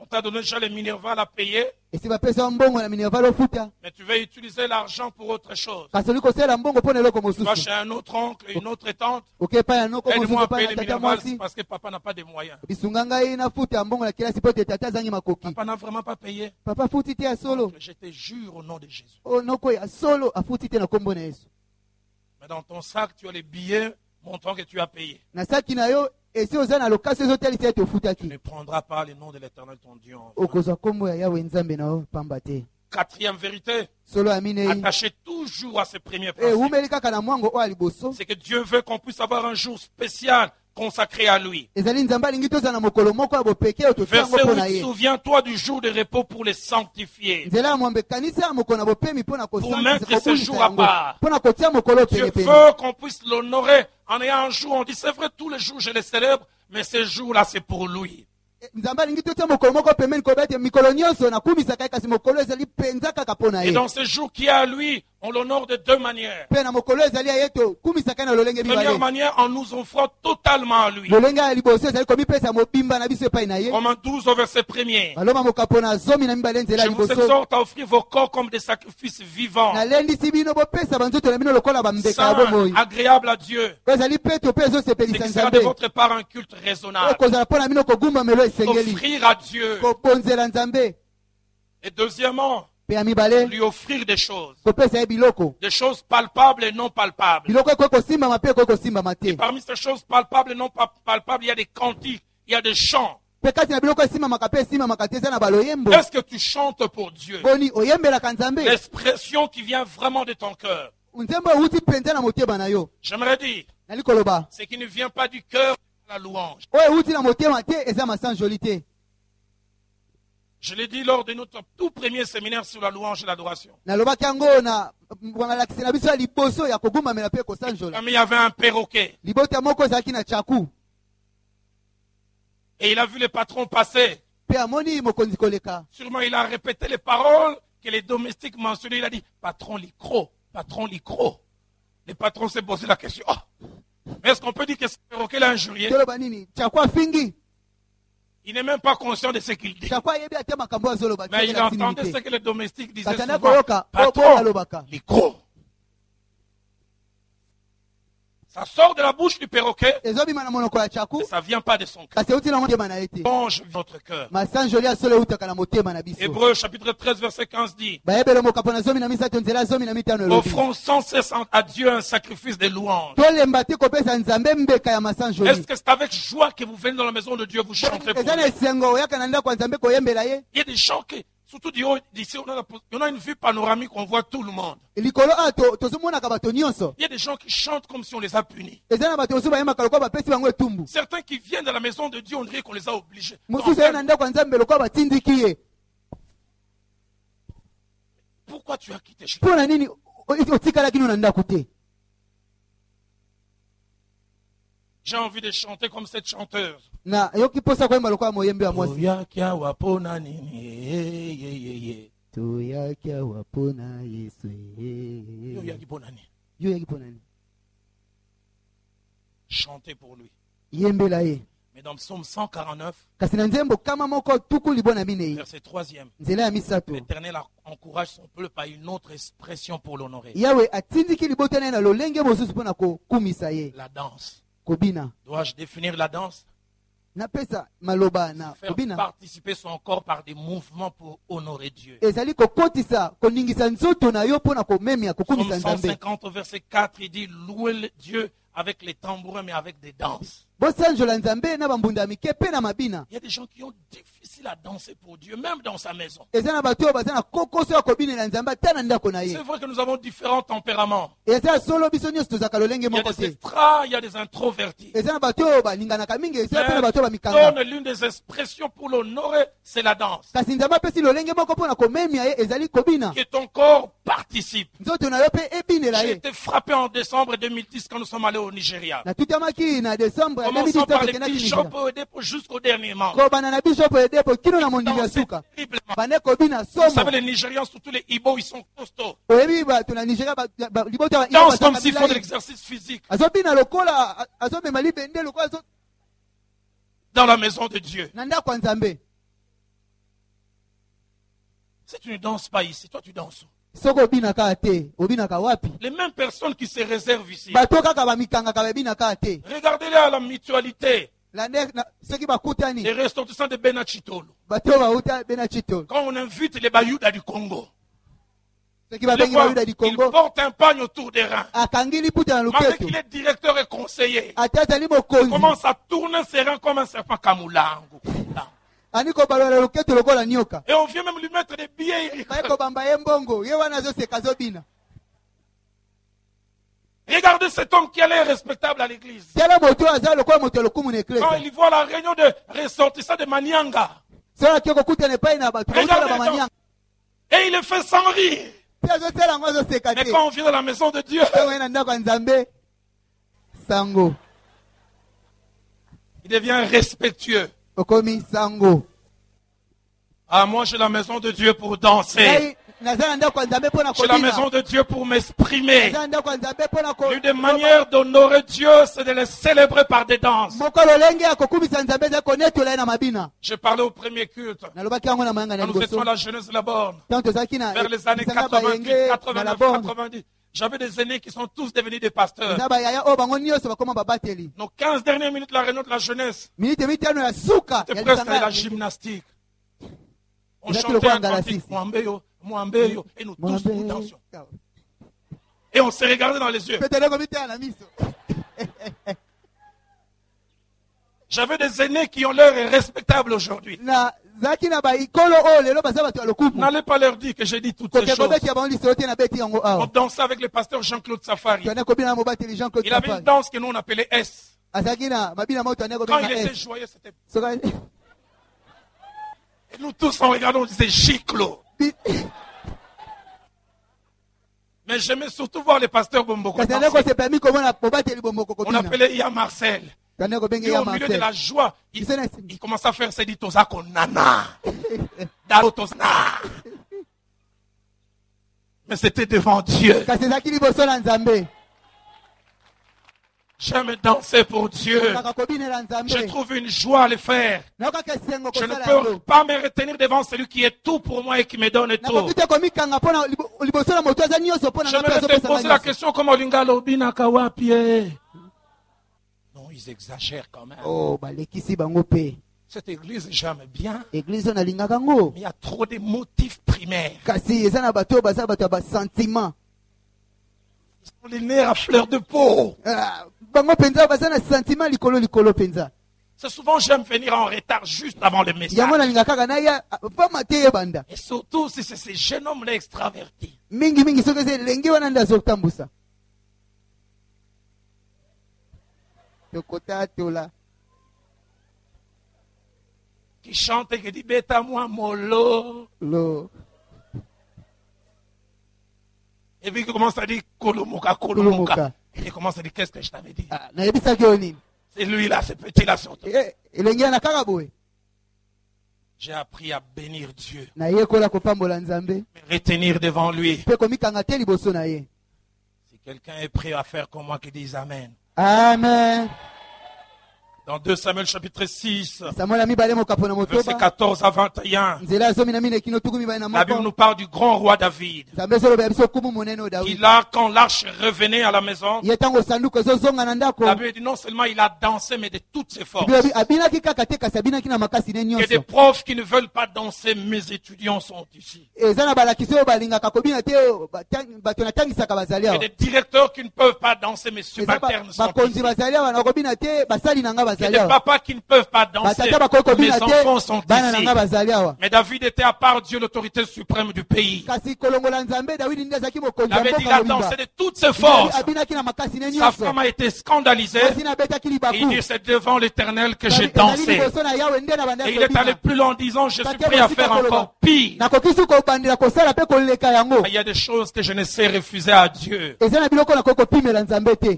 On t'a donné déjà les Minerval à payer, esi bapesa mbongo na minerval ofuta mais tu veux utiliser l'argent pour autre chose. kasi oli kosala mbongo mpo na eloko Tu vas mosusu chez un autre oncle, une autre tante. oke epai ya noko Aide-moi mosusu à payer epai les na tata Minerval mwasi parce que papa n'a pas de moyens. bisunga ngai nafuta mbongo na kelasi mpo te tata azangi makoki Papa n'a vraiment pas payé. papa afuti te ya solo Je te jure au nom de Jésus. o noko ya solo afuti te na kombo na yesu Mais dans ton sac, tu as les billets montrant que tu as payé. na saki na yo esi oza na lokasi ezotalisa ete Tu ofutaki ne prendras pas le nom de l'Éternel ton Dieu. en vain. okozwa kombo ya yawe nzambe na yo pamba te Quatrième vérité, solo ya minei attaché toujours à ce premier principe. ewumeli kaka na mwango oyo ya liboso C'est que Dieu veut qu'on puisse avoir un jour spécial consacré à lui. ezali nzambe alingi tozala na mokolo moko ya bopeke oyo totia yango Verset mpo na 8, ye souviens-toi du jour de repos pour les sanctifier. nzela ya mwambe kanisa ya mokolo na bopemi mpo na mettre ce jour à part. mpo na kotia mokolo Dieu penepene veut qu'on puisse l'honorer en ayant un jour. On dit, c'est vrai, tous les jours je les célèbre, mais ce jour-là, c'est pour lui. nzambe alingi totia mokolo moko pembeni koyeba ete mikolo nyonso nakumisaka ye kasi mokolo ezali mpenza kaka mpo na Et ye dans ce jour qui est à lui, on l'honore de deux manières. mpe na mokolo ezali ya ye tokumisaka ye na lolenge Première mibale manière, en nous offrant totalement à lui. lolenge ya liboso ezali komipesa mobimba na biso epai na ye Romains 12 au verset 1er. baloma mokapo na zomi na mibale nzela Je ya vous liboso exhorte à offrir vos corps comme des sacrifices vivants, nalendisi bino bopesa banzoto na bino lokola bambeka ya saints, bomoi agréables à Dieu. oyo ezali peto mpe C'est ezosepelisa que sera de nzambe votre part un culte oyo raisonnable. kozala mpo na bino kogumbamelo esengeli Offrir à Dieu. kobonzela nzambe Et deuxièmement, mpe ya mibale lui offrir des choses. kopesa ye biloko Des choses palpables et non palpables. biloko ekoki kosimbama mpe ekoki kosimbama te Et parmi ces choses palpables et non palpables, il y a des cantiques, il y a des chants. mpe kati na biloko esimbamaka mpe esimbamaka te eza na baloyembo Est-ce que tu chantes pour Dieu? boni oyembelaka nzambe L'expression qui vient vraiment de ton cœur. nzembo euti mpenza na motema na yo J'aimerais dire, nali koloba ce qui ne vient pas du cœur, la louange. oyo euti na motema te eza masanjoli te Je l'ai dit lors de notre tout premier séminaire sur la louange et l'adoration. nalobaki yango na malakisi na biso ya liboso ya kogumbamela mpe kosanjola Comme il y avait un perroquet libota moko ezalaki na chaku et il a vu le patron passer. mpe amoni mokonzi koleka Sûrement, il a répété les paroles que les domestiques mentionnaient. Il a dit, patron licro, patron licro. Le patron s'est posé la question. Oh, mais est-ce qu'on peut dire que ce perroquet l'a injurié? toloba nini chaku afingi Il n'est même pas conscient de ce qu'il dit. chaku ayebi ate makambo azoloba Mais il tina tinini entendait ce te que les domestiques disaient batanda souvent. koyoka oyo Patron, alobaka licro. Ça sort de la bouche du perroquet, ezobima na monoko ya chaku mais ça ne vient pas de son cœur. kasi euti na motema na ye te Longe notre cœur. masanjoli ya solo eutaka na motema na biso Hébreux chapitre 13 verset 15 dit, bayebele mokapo na zomi na misato nzela ya zomi na mitano elobi offrons sans cesse à Dieu un sacrifice de louange. tolemba te kopesa nzambe mbeka ya Est-ce masanjoli que c'est avec joie que vous venez dans la maison de Dieu, vous chantez pour eza na lui? esengo oyaka na ndako ya nzambe koyembela ye Il y a des gens qui, surtout d'ici, on a une vue panoramique, on voit tout le monde. likolo ayo tozomonaka bato nyonso Il y a des gens qui chantent comme si on les a punis. eza na bato mosusu bayembaka lokola bapesi bango etumbu Certains qui viennent dans la maison de Dieu, on dirait qu'on les a obligés. mosusu aye na ndako ya nzambe lokola batindiki ye Pourquoi tu as quitté chez mpo na nini otikalaki no na ndako te J'ai envie de chanter comme cette chanteuse. na yoki mposa koyemba lokola moyembe ya mwasi Oyaki awa pona nini, eh, eh, eh. toyaki awa mpo na yesu Oyaki pona nini. yo yaki mpo na nini Chanter pour lui. yembela ye Mais dans Psaume 149, kasi na nzembo kama moko tuku libo na minei verset 3e, nzela ya misato l'Éternel encourage son peuple à une autre expression pour l'honorer. yawe atindiki libota na ye na lolenge mosusu mpo na kokumisa ye La danse. kobina Dois-je définir la danse? napesa maloba na Faire kobina participer son corps par des mouvements pour honorer Dieu. ezali kokotisa koningisa nzoto na yo mpo na komemia Psaume kokumisa nzambe 150 au verset 4, il dit, louez Dieu avec les tambourins, mais avec des danses. bosanjola nzambe na bambunda ya mike mpe na mabina Il y a des gens qui ont difficile à danser pour Dieu, même dans sa maison. eza na bato oyo baza na kokoso ya kobinela nzambe ata na ndako na C'est ye vrai que nous avons différents tempéraments. eza solo biso nyonso tozalaka lolenge Il y a moko des te extras, il y a des introvertis. eza na bato oyo balinganaka mingi eza mpe na bato oyo bamikanga Donne l'une des expressions pour l'honorer, c'est la danse. kasi nzambe apesi lolenge moko mpo na komemia ye ezali kobina Que ton corps participe. nzoto na yo mpe ebinela J'ai ye été frappé en décembre 2010 quand nous sommes allés au Nigeria. natutamaki na desembre ya Commençons par 2017 les tokendaki petits Nigeria. chants Oedepo jusqu'au dernier membre. kobana na bishop edepo kino na mondimi ya Danser suka terriblement. bande kobina Vous savez, somo les Nigérians, surtout les Ibo, ils sont costauds. oyebi bato na nigeria libota Danse comme s'ils font de l'exercice physique azobina lokola azomema libende lokola dans la maison de Dieu. na ndako ya nzambe Si tu ne danses pas ici, toi tu danses où? Soko obinaka te, obinaka wapi? Les mêmes personnes qui se réservent ici. Bato kaka bamikanga ka babinaka te. Regardez-les à la mutualité. Soki bakutani, Les ressortissants de Benachitolo. bato bauta bena chito. Quand on invite les Bayoudas du Congo, Soki les babengi fois, bayuda di il Congo, porte un pagne autour des reins. akangili puta na Malgré luketo. qu'il est directeur et conseiller, Ate azali il mokonzi. commence à tourner ses reins comme un serpent Kamulango. Ani kobalola luketo lokola nyoka. Et on vient même lui mettre des billets. Baye kobamba ye mbongo, ye wana azoseka azobina. Regardez cet homme qui a l'air respectable à l'église. Tala moto aza lokola moto lokumu na Quand eklesa. il voit la réunion de ressortissants de Manianga, Sola kioko kutana epai na bato Regardez bakutana donc. bamanyanga. et il le fait sans rire. Pe azosala yango azoseka Mais te. quand on vient dans la maison de Dieu, Ntango ye na ndako ya Nzambe, sango. il devient respectueux. Okomi sango. Ah, moi j'ai la maison de Dieu pour danser. Ngai naza na ndako ya Nzambe mpo na J'ai la maison kobina. de Dieu pour m'exprimer. Naza na ndako ya Nzambe mpo na L'une des manières d'honorer Dieu, c'est de le célébrer par des danses. mokolo lenge ya kokumisa Nzambe eza konetola ye na mabina. J'ai parlé au premier culte. Nalobaki yango na mayanga na Quand nous étions liboso. à la jeunesse de la borne, Ntango tozalaki na vers les années lisanga 88, bayenge na 89, la borne. 90, j'avais des aînés qui sont tous devenus des pasteurs. Eza bayaya oyo bango nyonso bakoma babateli. Nos 15 dernières minutes de la réunion de la jeunesse, Minite mitano ya suka c'était ya presque lisanga la ya- gymnastique. On Ils chantait appellent un le Rwanda cantique, la Mwambeyo, Mwambeyo, et nous tous Mwambe. nous dansions. Et on s'est regardé dans les yeux. Petele komita na miso. J'avais des aînés qui ont l'air respectables aujourd'hui. Na zaki na baikolo oyo lelo baza bato ya lokumu. N'allez pas leur dire que j'ai dit toutes ces Koke choses. kobeti ya bango lisolo te na beti yango On awa. dansait avec le pasteur Jean-Claude Safari. Twane kobina na mobateli Jean-Claude Il avait une Safari. danse que nous on appelait S. Azaki na mabina mo twane Quand kobina il na était S. joyeux, c'était... Soka Et nous tous en regardant, on disait Giclo. Mais j'aimais surtout voir les pasteurs Bomboko kasi twane danser. ko se permis komona mobateli bomboko On kobina. appelait Ia Marcel. Twane kobenge Et ya au milieu de Marcel. la joie, il Ils sont- commençait à faire ses ditosa con nana. Dalotosna. Mais c'était devant Dieu. Kasi ezaki liboso na Nzambe. J'aime danser pour Dieu. Kaka kobinela Je Nzambe. trouve une joie à le faire. Naokaka esengo Je ne kosala peux yango. pas me retenir devant celui qui est tout pour moi et qui me donne tout. Nakoki te komikanga mpona liboso na moto aza nyonso mpona nga mpe J'aimerais te azopesa poser nga la nyonso. question comme Olinga Lobina Kawapie. Non, ils exagèrent quand même. Oh, balekisi bango mpe. Cette église, j'aime bien, Église oyo nalingaka ngo. mais il y a trop de motifs primaires. Kasi eza na bato oyo baza bato ya basentiment. Ils ont les nerfs à fleur de peau. Ah, bango mpenza baza na sentiment likolo likolo mpenza. C'est souvent, j'aime venir en retard juste avant le Yango message. nalingaka kaka naya fama te yebanda. Et surtout, si c'est ces jeunes hommes-là extravertis. Mingi mingi soki eza elenge wana nde azotambusa. Tokota tola. Qui chantent et qui disent, bêta moi molo. Lo. Et puis qui commencent à dire, kolomoka, Kolomoka. kolomoka. Et commence à dire, qu'est-ce que je t'avais dit? Ah, nayebisaki oyo nini. C'est lui-là, ce petit-là surtout. Elenge wana kaka boye. J'ai appris à bénir Dieu, Nayekola kopambola Nzambe. me retenir devant lui. Mpe komikanga te liboso na ye. Si quelqu'un est prêt à faire comme moi, qui dise Amen. Amen. Dans 2 Samuel chapitre 6, Samuel a mibale mokapo na versets motoba. 14 à 21, Nzela ya zomi na mine kino tuku mibale na la Bible moko. nous parle du grand roi David. Nzambe ezoloba ya biso kumu monene oyo Qui Dawidi. là, quand l'arche revenait à la maison, Ye ntango sanduku ezozonga na ndako. la Bible dit non seulement il a dansé, mais de toutes ses forces. Bible abinaki kaka te kasi abinaki na makasi ne Et des nyonso. profs qui ne veulent pas danser, mes étudiants sont ici. Eza na balakisi oyo balingaka kobina te oyo bato natangisaka bazali Et awa. des directeurs qui ne peuvent pas danser, mes Eza subalternes sont bakonzi ici. bazali awa na kobina te basali na nga Et bazali des awa. papas qui ne peuvent pas danser, Batata bakoki mes kobina enfants sont te bana na ici. nga bazali awa. Mais David était à part Dieu, l'autorité suprême du pays. Kasi kolongola Nzambe Dawidi nde azalaki mokonzi ya David, il mboka a dansé mobimba. de toutes ses forces. Abinaki na makasi ne Sa nyonso. femme a été scandalisée. Mwasi na abetaki Et il libaku. dit, c'est devant l'Éternel que j'ai Ezali dansé. liboso na Yawe nde na banda Et il est allé kobina. plus loin en disant, je suis prêt à faire encore pire. Nakoki su kobandela kosala mpe koleka yango. Il y a des choses que je ne sais refuser à Dieu. Eza na biloko nakoki kopimela Nzambe te.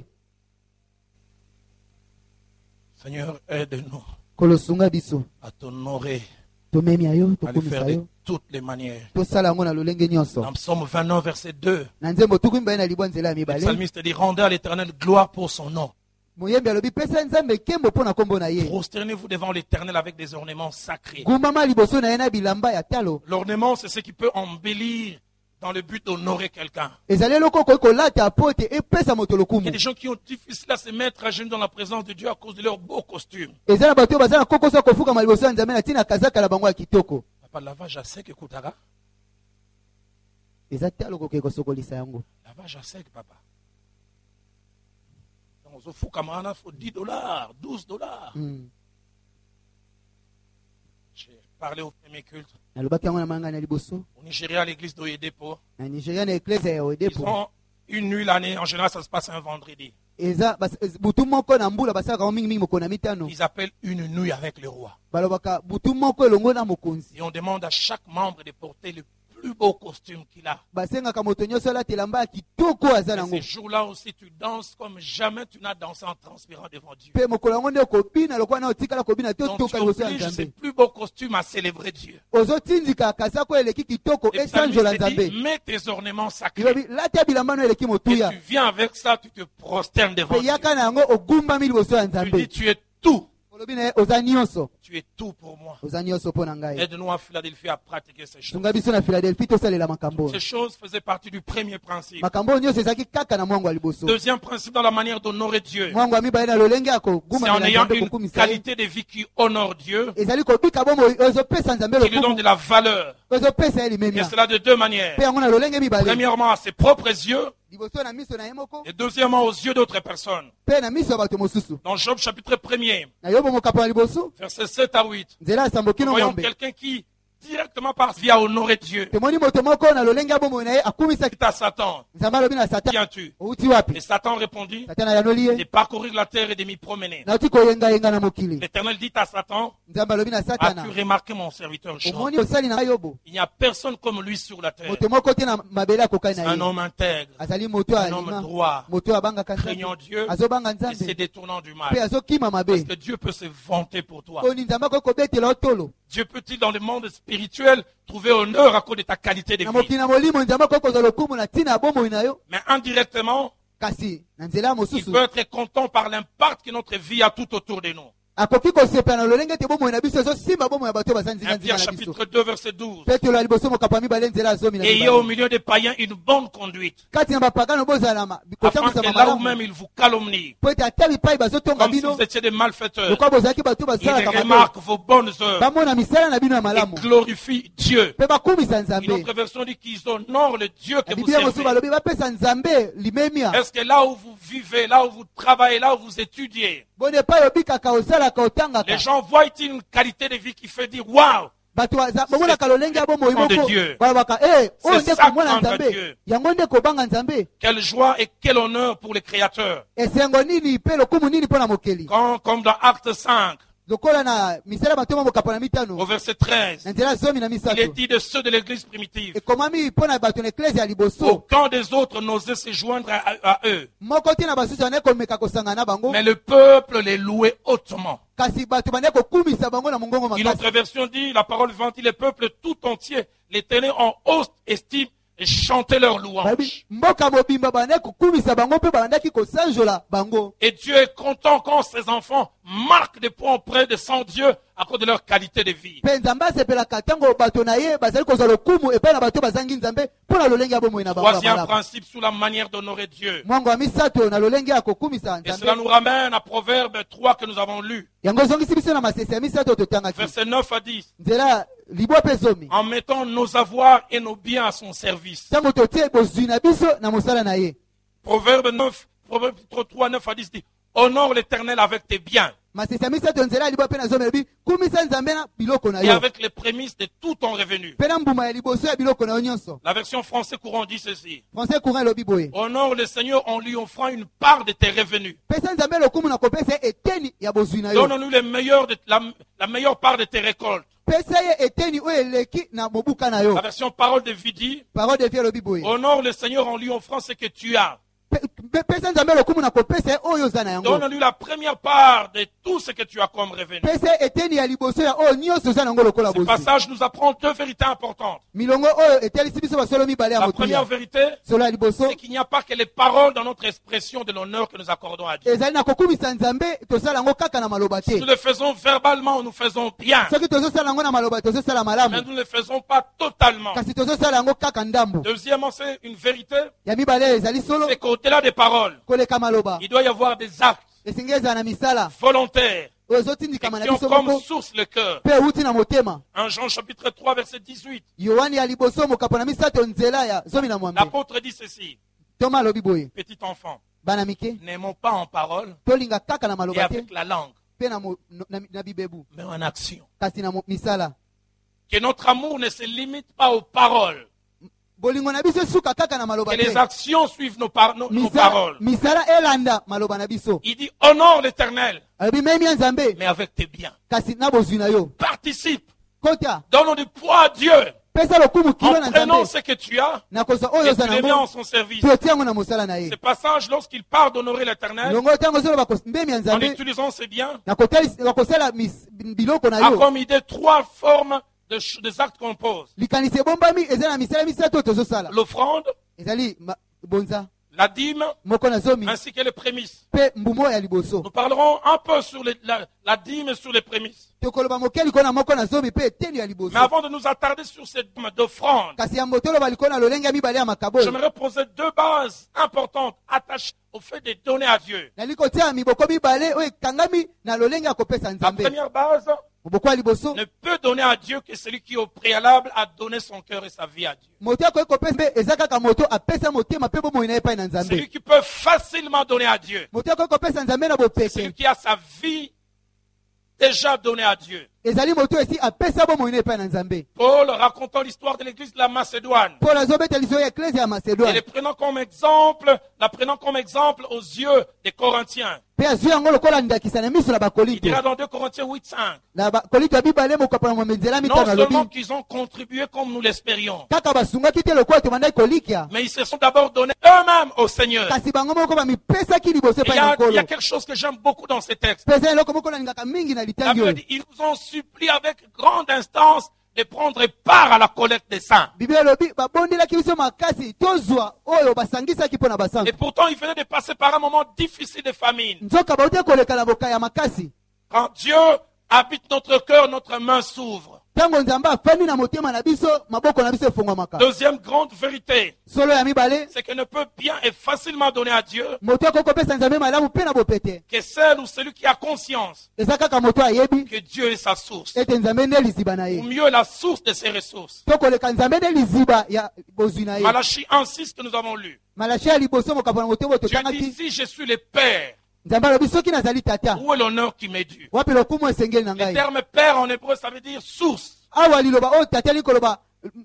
Seigneur, aide-nous Kolosunga biso. à t'honorer, Tomemi ayo, à le faire tokumisa de yo. toutes les manières. Tosala yango na lolenge nyonso. Dans Psaume 29, verset 2, Na nzembo tuku mibale na libwa nzela ya le mibale. psalmiste dit, rendez à l'Éternel gloire pour son nom. moyembi alobi pesa nzambe nkembo mpo na nkombo na ye. Prosternez-vous devant l'Éternel avec des ornements sacrés. Gumbama liboso na ye na bilamba ya talo. L'ornement, c'est ce qui peut embellir dans le but d'honorer quelqu'un. ezali eloko okoki kolata po ete epesa moto Il y a lokumu. des gens qui ont difficile à se mettre à genoux dans la présence de Dieu à cause de leur beau costume. eza na bato oyo baza na kokoso ya kofukama liboso ya nzambe na ntina kazaka na bango ya kitoko. Papa, lavage à sec, écoutara. eza talo kokoki kosokolisa yango. Lavage à sec, papa. Donc, au fou camarade, il faut $10, $12. J'ai parlé au premier culte. nalobaki yango na manga na liboso. Au Nigeria, à l'église d'Oyedepo, na nigeria na eklese ya ils oedepo. ont une nuit l'année. En général, ça se passe un vendredi. eza butu moko na mbula basalaka yango mingimingi moko na mitano. Ils appellent une nuit avec le roi. balobaka butu moko elongo na mokonzi. Et on demande à chaque membre de porter le plus beau costume qu'il a. basengaka moto nyonso alata elamba ya kitoko aza Et nango. ces jours-là aussi, tu danses comme jamais tu n'as dansé en transpirant devant Dieu. mpe mokolo yango nde okobina lokola na otikala kobina te Donc tu otoka liboso ya obliges ces nzambe. plus beaux costumes à célébrer Dieu. ozotindika kasako eleki kitoko Et esanjola psalmiste nzambe. dit, mets tes ornements sacrés. ilobi lata bilamba no eleki Et motuya. tu viens avec ça, tu te prosternes devant mpe Dieu. yaka na yango ogumbami liboso ya Tu dis, nzambe. tu es tout. olobi na ye oza nyonso. Tu es tout pour moi. oza nyonso mpo na ngai. Aide-nous à Philadelphie à pratiquer ces choses. tunga biso na philadelphie tosalela makambo Ces oyo. choses faisaient partie du premier principe. makambo oyo nyonso ezalaki kaka na mwango ya liboso. Deuxième principe dans la manière d'honorer Dieu, mwango ya mibale na lolenge ya c'est en kogumamela ayant nzambe une kokumisa ye. qualité de vie qui honore Dieu, ezali kobika bomoi ozopesa nzambe qui lui donne de lokumu. la valeur. ozopesa ye Et limemia. cela de deux manières. mpe yango na lolenge mibale. Premièrement, à ses propres yeux, liboso na miso na ye moko. et deuxièmement, aux yeux d'autres personnes. mpe na miso ya bato mosusu. Dans Job chapitre 1er, na yobo mokapo na liboso. versets 7 à 8, nzela ya sambo kino voyons ngombe. quelqu'un qui, directement par vie, a honoré Dieu. tomoni moto moko na lolenge ya bomoi na ye akumisaki C'est à Satan. nzambe alobi na satan. Viens-tu? outi wapi? Et Satan répondit, satan ayanoli de ye. parcourir la terre et de m'y promener. nauti koyengayenga na mokili. L'Éternel dit à Satan, nzambe alobi na satana. as-tu remarqué mon serviteur Job? omoni osali na ngai yobo. Il n'y a personne comme lui sur la terre. moto moko te na mabele akokani C'est na un ye. homme intègre, azali moto ya un homme alima. droit, moto oyo abangaka craignant nzambe. Dieu azobanga et se nzambe. détournant du mpe mal. azokima Parce mabe. que Dieu peut se vanter pour toi. poni nzambe akoki kobetela otolo. Dieu peut-il dans le monde spirituel trouver honneur à cause de ta qualité de na vie? mokili na molimo nzambe akoki kozwa lokumu na ntina ya bomoi na yo. Mais indirectement, kasi na nzela ya il mosusu peut être content par l'impact que notre vie a tout autour de nous. akoki kosepela na lolenge ete bomoi na biso ezosimba bomoi ya bato oyo baza 1 nzinga Pierre nzinga na biso. chapitre 2 verset 12. petelo ya liboso mokapo ya mibale nzela ya zomi na Ayez au mibale. milieu des païens une bonne conduite, kati na bapagano bozalama afin kotambwisama que là où malamu. même ils vous calomnient, po ete ata bipai bazotonga comme si bino vous étiez des malfaiteurs, lokola bozalaki bato ils basalaka mabe. remarquent vos bonnes œuvres bamona misala na bino ya et malamu. glorifient Dieu. mpe bakumisa Une nzambe. autre version dit qu'ils honorent le Dieu que na vous biblia mosusu servez. balobi bapesa nzambe limemia. Est-ce que là où vous vivez, là où vous travaillez, là où vous étudiez, bone epai obikaka osalaka les otangaka. gens voient-ils une qualité de vie qui fait dire waouh, bato bamonaka lolenge ya bomoi enfant de moko Dieu. balobaka oyo nde ça, komona enfant de nzambe Dieu. yango nde kobanga nzambe. quelle joie et quel honneur pour les créateurs. esengo nini mpe lokumu nini mpo na mokeli. Comme dans Acte 5, lokola na misala bato mokapo na au mitano verset 13, na nzela ya zomi na il est misato dit de ceux de l'église primitive, ekomami mpo na bato na eklese ya liboso. aucun des autres n'osait se joindre à eux, moko te na basusu bande komeka kosanga na bango mais le peuple les louait hautement. kasi bato bande kokumisa bango na mongongo Une makasi. autre version dit, la parole vivante, le peuple tout entier les tenait en haute estime et chantait leur louange. Balobi, mboka mobimba bande kokumisa bango mpe bandaki kosanjola bango. Et Dieu est content quand ses enfants marquent des points auprès de son Dieu à cause de leur qualité de vie. mpe nzambe asepelaka ntango bato na ye bazali kozwa lokumu epai na bato bazangi nzambe mpo na lolenge ya bomoi na bango ya Troisième malamu. principe sous la manière d'honorer Dieu. mwango ya misato na lolenge ya kokumisa Et cela nzambe. nous ramène à Proverbe 3 que nous avons lu, yango ezongisi biso na masese ya misato oyo totangaki. versets 9 à 10. nzela libwa mpe zomi. En mettant nos avoirs et nos biens à son service. ntango totie bozwi na biso na mosala na ye. Proverbe 3, 9 à 10 dit, honore l'Éternel avec tes biens masese ya misato nzela ya libwa mpe na zomi elobi kumisa nzambe na biloko na et yo avec les prémices de tout ton revenu. mpe na mbuma ya liboso ya biloko na yo nyonso. La version français courant dit ceci. français courant elobi boye. Honore le Seigneur en lui offrant une part de tes revenus. pesa nzambe lokumu na kopesa ye eteni ya bozwi na yo. Donne-nous la meilleure part de tes récoltes. pesa ye eteni oyo eleki na mobuka na yo. La version parole de vie dit, parole de vie elobi boye. honore le Seigneur en lui offrant ce que tu as. pesa nzambe lokumu na kopesa ye oyo oza na yango. Donne-lui la première part de tout ce que tu as comme revenu. Pesa eteni ya liboso ya oyo nyonso oza na yango lokola Ce bosi. passage nous apprend deux vérités importantes. Milongo oyo etelisi biso basolo mibale ya La première motuya. vérité, Solo ya liboso c'est qu'il n'y a pas que les paroles dans notre expression de l'honneur que nous accordons à Dieu. ezali na kokumisa nzambe tosala yango kaka na maloba Si te. nous le faisons verbalement, nous faisons bien. Soki tozosala yango na maloba tozosala Mais malamu. nous ne le faisons pas totalement. Kasi tozosala yango kaka ndambo. Deuxièmement, c'est une vérité, Ya mibale ezali solo c'est qu'au-delà des paroles, koleka maloba. il doit y avoir des actes Esengi ezala na misala volontaires oyo et ezotindikama na qui ont biso comme moko source le cœur. mpe euti na motema. 1 Jean chapitre 3 verset 18. yohani ya liboso mokapo na misato nzela ya zomi na mwambe. L'apôtre dit ceci: Toma alobi boye petit enfant, bana mike n'aimons pas en parole tolinga kaka na et maloba te avec la langue, mpe na bibebu mais en action. kasi na misala. Que notre amour ne se limite pas aux paroles. Bolingo na biso esuka kaka na maloba Que les te. actions suivent nos paroles. Misala elanda maloba na biso. Il dit honore l'Éternel, alobi memi ya nzambe mais avec tes biens. kasi na bozwi na yo. Participe, Kota donne du poids à Dieu pesa lokumu kilo en na prenant nzambe ce que tu as na kosa oyo et oza tu na les mets en yango son service. totie yango na mosala na ye. Ce passage, lorsqu'il parle d'honorer l'Éternel, longo ntango ozoloba mbemi ya en nzambe utilisant ces biens, na kosala biloko na a yo. comme idée trois formes des actes qu'on pose. likanisi ebombami eza na misala misato oyo tozosala. L'offrande, ezali bonza la dîme, moko na zomi ainsi que les prémices. mpe mbumo ya liboso. Nous parlerons un peu sur la dîme et sur les prémices. tokoloba moke likolo na moko na zomi mpe eteni ya liboso. Mais avant de nous attarder sur cette dîme d'offrande, kasi yango toloba likolo na lolenge ya mibale ya makabo. j'aimerais poser deux bases importantes attachées au fait de donner à Dieu. nali kotia miboko mibale oyo ekangami na lolenge ya kopesa La nzambe. première base, moboko ya liboso ne peut donner à Dieu que celui qui au préalable a donné son cœur et sa vie à Dieu. moto akoki kopesa mpe eza kaka moto apesa motema mpe bomoi na ye epai na Celui nzambe. qui peut facilement donner à Dieu. moto akoki kopesa nzambe na Celui bopeke qui a sa vie déjà donnée à Dieu. ezali moto esi apesa bomoi na epai na nzambe. Paul, racontant l'histoire de l'église de la Macédoine, paul azobeta liso ya eklese ya et macedoine la prenant comme exemple aux yeux des Corinthiens. mpe azwi yango lokola ndakisa na miso na Il bakolinto. dira dans 2 Corinthiens 8:5, na bakolinto ya mibale mokapo na mwambe nzela non mitano seulement alobi qu'ils ont contribué comme nous l'espérions, kaka basungaki te lokola tomandaki kolikia mais ils se sont d'abord donnés eux-mêmes au Seigneur. kasi bango moko bamipesaki liboso Et epai na il y nkolo. a quelque chose que j'aime beaucoup dans ces textes. pesa eloko moko nalingaka mingi na La litangi Bible oyo. dit, ils nous ont supplié avec grande instance de prendre part à la collecte des saints. biblia elobi babondelaki biso makasi tozwa oyo basangisaki mpo na Et basango. pourtant, ils venaient de passer par un moment difficile de famine. nzoka bauti koleka na boka ya makasi. Quand Dieu habite notre cœur, notre main s'ouvre. ntango nzambe afandi na motema na biso maboko na biso efungwamaka. Deuxième grande vérité, solo ya mibale c'est qu'on ne peut bien et facilement donner à Dieu moto akoki kopesa nzambe malamu mpe na bopete. que celle ou celui qui a conscience eza kaka moto ayebi que Dieu est sa source. ete nzambe nde liziba na Ou ye. mieux, la source de ses ressources. to koleka nzambe nde liziba ya bozwi na ye. Malachie 1:6 que nous avons lu. malashi ya liboso mokapo na motema Dieu dit, totangaki. si je suis le Père, nzambe alobi soki nazali tata où est l'honneur qui m'est dû? wapi lokumu esengeli na Le ngai. terme Père en hébreu, ça veut dire source. awa liloba oyo tata ali koloba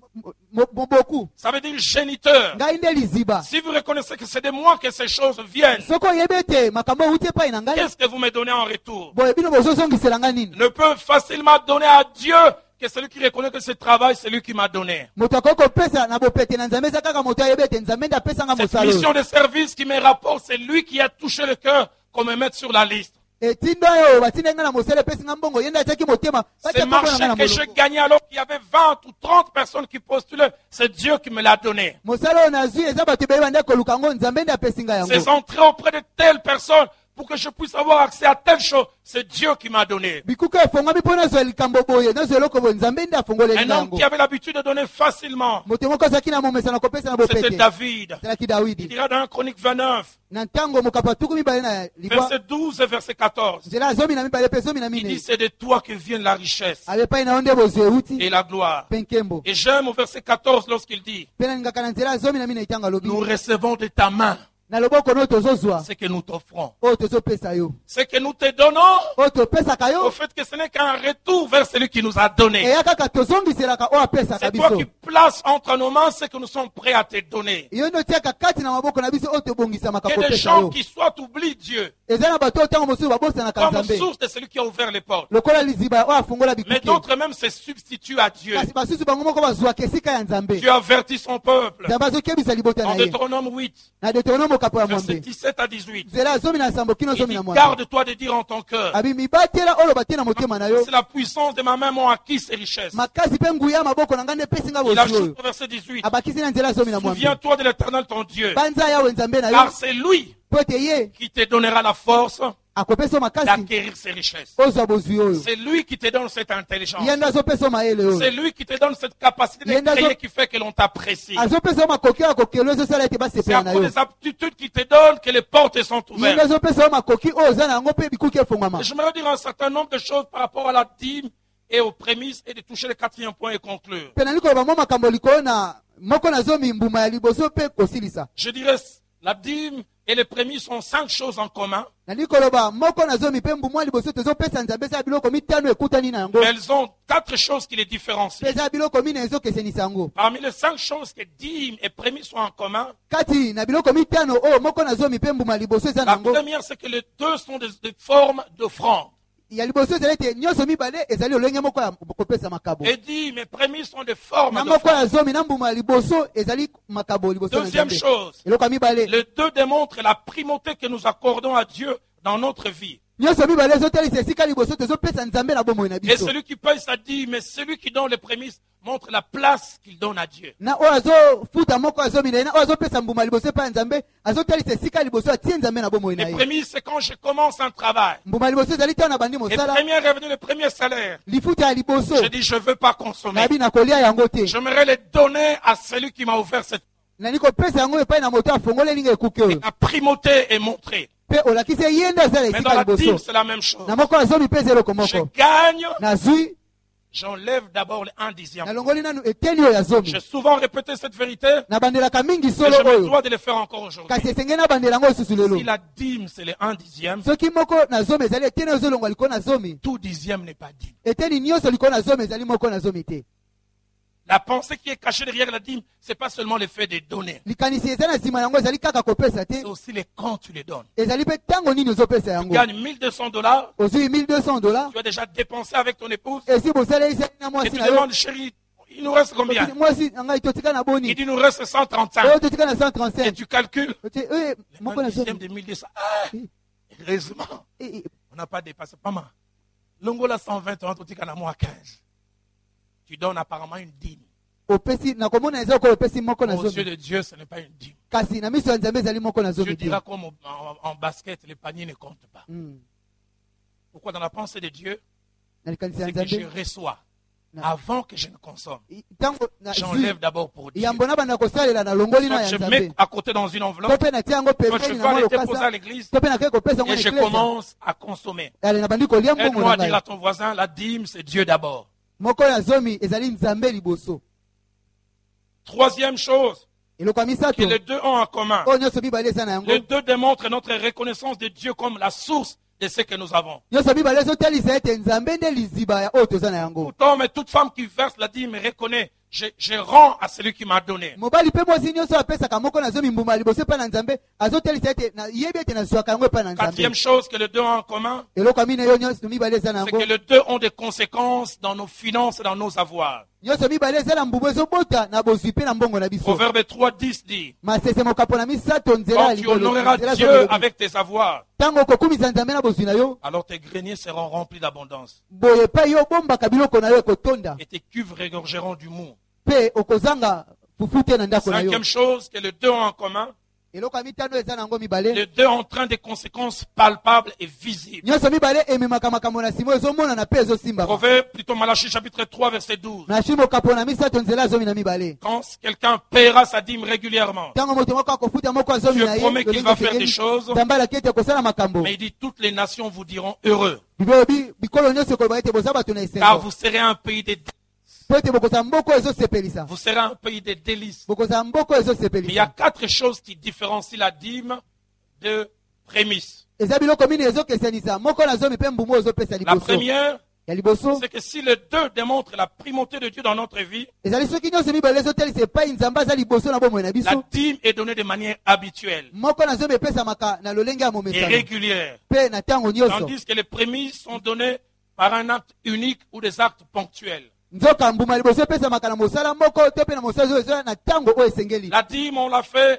moboku Ça veut dire géniteur. ngai nde liziba. Si vous reconnaissez que c'est de moi que ces choses viennent, soki oyebi ete makambo euti epai na ngai qu'est-ce que vous me donnez en retour? boye bino bozozongisela ngai nini. Ne peut facilement donner à Dieu que celui qui reconnaît que ce travail, c'est lui qui m'a donné. moto akoki kopesa na bopete na nzambe eza kaka moto ayebi ete nzambe nde apesanga Cette mosala mission oyo. de service qui me rapporte, c'est lui qui a touché le cœur qu'on me mette sur la liste. etindo oyo batindaki ngai na mosala epesi ngai mbongo ye nde atiaki motema Ce batia mbongo na marché ngai na que j'ai molongo. gagné alors qu'il y avait 20 ou 30 personnes qui postulaient, c'est Dieu qui me l'a donné. mosala oyo nazwi eza bato ebele bande koluka yango nzambe nde apesi ngai C'est yango. entrer auprès de telles personnes pour que je puisse avoir accès à telle chose. C'est Dieu qui m'a donné. bikuka efongwami mpo nazwa likambo boye nazwa eloko boye nzambe nde afongoleli Un ngai homme yango. qui avait l'habitude de donner facilement, moto moko azalaki na momesa na kopesa na c'était bopete David. ezalaki Il dawidi. dira dans 1 Chronique 29, na ntango mokapa tuku mibale na libwa verset 12 et verset 14. nzela ya zomi na mibale mpe zomi na Il dit, mine c'est de toi que vient la richesse abe epai na yo nde bozwi euti et la gloire. mpe nkembo. Et j'aime au verset 14 lorsqu'il dit, mpe nalingaka na nzela ya zomi na mine itanga alobi nous recevons de ta main na loboko no tozozwa ce que nous t'offrons. oyo tozopesa yo Ce que nous te donnons, oyo topesaka au yo fait que ce n'est qu'un retour vers celui qui nous a donné. eya kaka tozongiselaka oyo apesaka C'est toi biso. qui places entre nos mains ce que nous sommes prêts à te donner. yo nde otiaka kati na maboko na biso oyo tobongisamaka Que des kopesa gens yo. qui soient oublient Dieu eza na bato oyo ntango mosusu babosanaka comme nzambe source de celui qui a ouvert les portes. lokola liziba oyo afongola Mais bikuke. d'autres même se substituent à Dieu. kasi basusu bango moko bazwaka esika ya nzambe. Dieu avertit son peuple nzambe azokebisa libota en na ye Deutéronome 8. na deuteronome mokapo ya Verset mwambe 17 à 18. nzela ya zomi na nsambo kino Il zomi dit, na mwambe garde-toi de dire en ton cœur, abi mibatela oyo batie na motema na yo c'est la puissance de ma main m'ont acquis ces richesses. makasi mpe nguya ya maboko na ngai nde epesi ngai Il bozwi ajoute oyo au verset 18, abakisi na nzela ya zomi na mwambe souviens-toi de l'Éternel ton Dieu, banza yawe nzambe na yo car c'est lui po ete ye qui te donnera la force akopesa yo makasi d'acquérir ces richesses. ozwa bozwi oyo C'est lui qui te donne cette intelligence. ye nde azopesa yo mayele oyo C'est lui qui te donne cette capacité de Yenda créer zo- qui fait que l'on t'apprécie. azopesa yo makoki oyo akokelo ezosala ete C'est basepela à na cause yo des aptitudes qu'il te donne que les portes sont ye nde ouvertes. azopesa yo makoki oyo oza na yango mpe bikuki efungwama Et j'aimerais dire un certain nombre de choses par rapport à la dîme et aux prémices et de toucher le quatrième point et conclure. mpe nali koloba mo makambo likolo na moko nazomi mbuma ya liboso mpe kosilisa Je dirais, la dîme et les prémices ont 5 choses en commun, nali koloba moko nazomi mpe mbuma ya liboso tozopesa nzambe eza ya biloko mitano ekutani na yango mais elles ont 4 choses qui les différencient. mpe eza ya biloko mine ezokesenisa yango Parmi les 5 choses que dîme et prémices ont en commun, kati na biloko mitano oyo moko nazomi mpe mbuma ya liboso eza na la yango première c'est que les deux sont des formes d'offrande. ya liboso ezali ete nyonso mibale ezali olenge moko ya kopesa makabo Et dîme et prémices sont des formes na moko d'offrande. ya zomi na mbuma ya liboso ezali makabo liboso na Deuxième nzambe chose, eloko ya mibale les deux démontrent la primauté que nous accordons à Dieu dans notre vie. nyonso mibale ezotalisa esika liboso tozopesa nzambe na bomoi na Et biso celui qui paye sa dîme, mais celui qui donne les prémices montre la place qu'il donne à Dieu. na oyo azofuta moko azomi na ye na oyo azopesa mbuma ya liboso epai ya nzambe azotalisa esika ya liboso atie nzambe na bomoi na Les ye prémices, c'est quand je commence un travail. mbuma ya liboso ezali ntango na bandi Les mosala premiers revenus, le premier salaire. lifuta ya liboso Je dis, je ne veux pas consommer. nayebi na kolia yango te J'aimerais les donner à celui qui m'a offert cette. nani kopesa yango epai na moto afongoli elinga ekuke oyo La primauté est montrée. mpe olakisi ye nde azala Mais dans esika la dîme, liboso c'est la même chose. na moko azomi mpe eza eloko Je moko gagne, nazwi j'enlève d'abord les 1 dixième. nalongoli nanu eteni oyo ya zomi J'ai souvent répété cette vérité, nabandelaka mingi et solo je me oyo dois de le faire encore aujourd'hui. kasi esengeli nabandela yango lisusu lelo Si la dîme, c'est les 1 dixième, soki moko na zomi ezali eteni oyo ezolongwa likolo na zomi tout dixième n'est pas dîme. eteni nyonso likolo na zomi ezali moko na zomi te La pensée qui est cachée derrière la dîme, c'est pas seulement le fait de donner. likanisi eza na nsima yango ezali kaka kopesa te C'est aussi les quand tu les donnes. ezali mpe ntango nini ozopesa Tu yango gagnes $1200, ozwi $1200 tu as déjà dépensé avec ton épouse, esi bosalelisa na et mwasi tu na yo demandes, chérie, il nous reste combien? mwasi na ngai totika na Il boni dit, il nous reste 135. oyo totika na Et 135 tu calcules, oye moko un na dixième zomi de 1200. Ah, heureusement, on n'a pas dépassé. Pas mal. Longola 120, on totika na moi 15. Tu donnes apparemment une dîme. opesi nakomona eza lokola opesi moko na Aux yeux zomi de Dieu, ce n'est pas une dîme. kasi na miso ya nzambe ezali moko na Dieu zomi te dira comme en basket, les paniers ne comptent pas. Mm. Pourquoi dans la pensée de Dieu, na likanisi ya c'est que je nzambe reçois Non. avant que je ne consomme. ntango J'enlève d'abord pour Dieu. yambo nabanda kosalela na longoli na Soit ya je mets nzambe à côté dans une to enveloppe, mpe natia yango soit je pembeni na dois mwa les déposer à lokasa l'église to mpe nakei kopesa yango et na je eklesa commence à consommer. ale nabandi kolia mbongo Aide-moi na à dire ngai à ton voisin, la dîme, c'est Dieu d'abord. moko ya zomi ezali nzambe liboso Troisième chose eloko ya que misato les deux ont en commun. oyo nyonso mibale eza na yango Les deux démontrent notre reconnaissance de Dieu comme la source de ce que nous avons. nyonso mibale ezotalisa ete nzambe nde liziba ya oyo toza na yango Tout homme et toute femme qui verse la dîme reconnaît, je rends à celui qui m'a donné. mobali mpe mwasi nyonso apesaka moko na zomi mbuma ya liboso epai na nzambe azotalisa ete yebi ete nazwaka yango epai na Quatrième nzambe chose que les deux ont en commun, eloko ya mine yo nyonso mibale eza na c'est yango que les deux ont des conséquences dans nos finances et dans nos avoirs. nyonso mibale eza na mbubu ezobota na bozwi mpe na mbongo na biso Proverbe 3:10 dit, masese mokapo na misato nzela ya quand tu likolo honoreras nzela Dieu zomi avec tes avoirs, ntango okokumisa nzambe na bozwi na yo alors tes greniers seront remplis d'abondance boye epai yo obombaka biloko na yo ekotonda et tes cuves regorgeront du mou. mpe okozanga fufu te na ndako na yo Cinquième chose que les deux ont en commun, eloko ya mitano eza na yango mibale les deux entraînent des conséquences palpables et visibles. nyonso mibale ememaka makambo na nsima ezomonana mpe ezosimbama Proverbe, plutôt Malachie chapitre 3 verset 12. na shi mokapo na misato nzela ya zomi na mibale Quand quelqu'un paiera sa dîme régulièrement, ntango moto moko akofuta moko ya zomi Dieu na ye promet qu'il lolenge va faire esengeli, des choses, nzambe alaki ete akosala makambo mais il dit toutes les nations vous diront heureux, bibelobi bikolo nyonso ekoloba ete boza bato na car esengo vous serez un pays de po ete bokozala mboko ezosepelisa vous serez un pays de délices. bokozala mboko Mais il y a ezosepelisa 4 choses qui différencient la dîme de prémices. eza biloko mini ezokesanisa moko na zomi mpe mbumu ezopesa La liboso première, ya liboso c'est que si les deux démontrent la primauté de Dieu dans notre vie, ezali soki nyonso mibale ezotalisa epai nzambe aza liboso na bomoi na la biso dîme est donnée de manière habituelle moko na zomi epesamaka na lolenge ya et momesano régulière, mpe na ntango nyonso tandis que les prémices sont données par un acte unique ou des actes ponctuels. nzoka mbuma liboso epesamaka na mosala moko to mpe na mosala oyo ezoya na ntango oyo esengeli La dîme, on l'a fait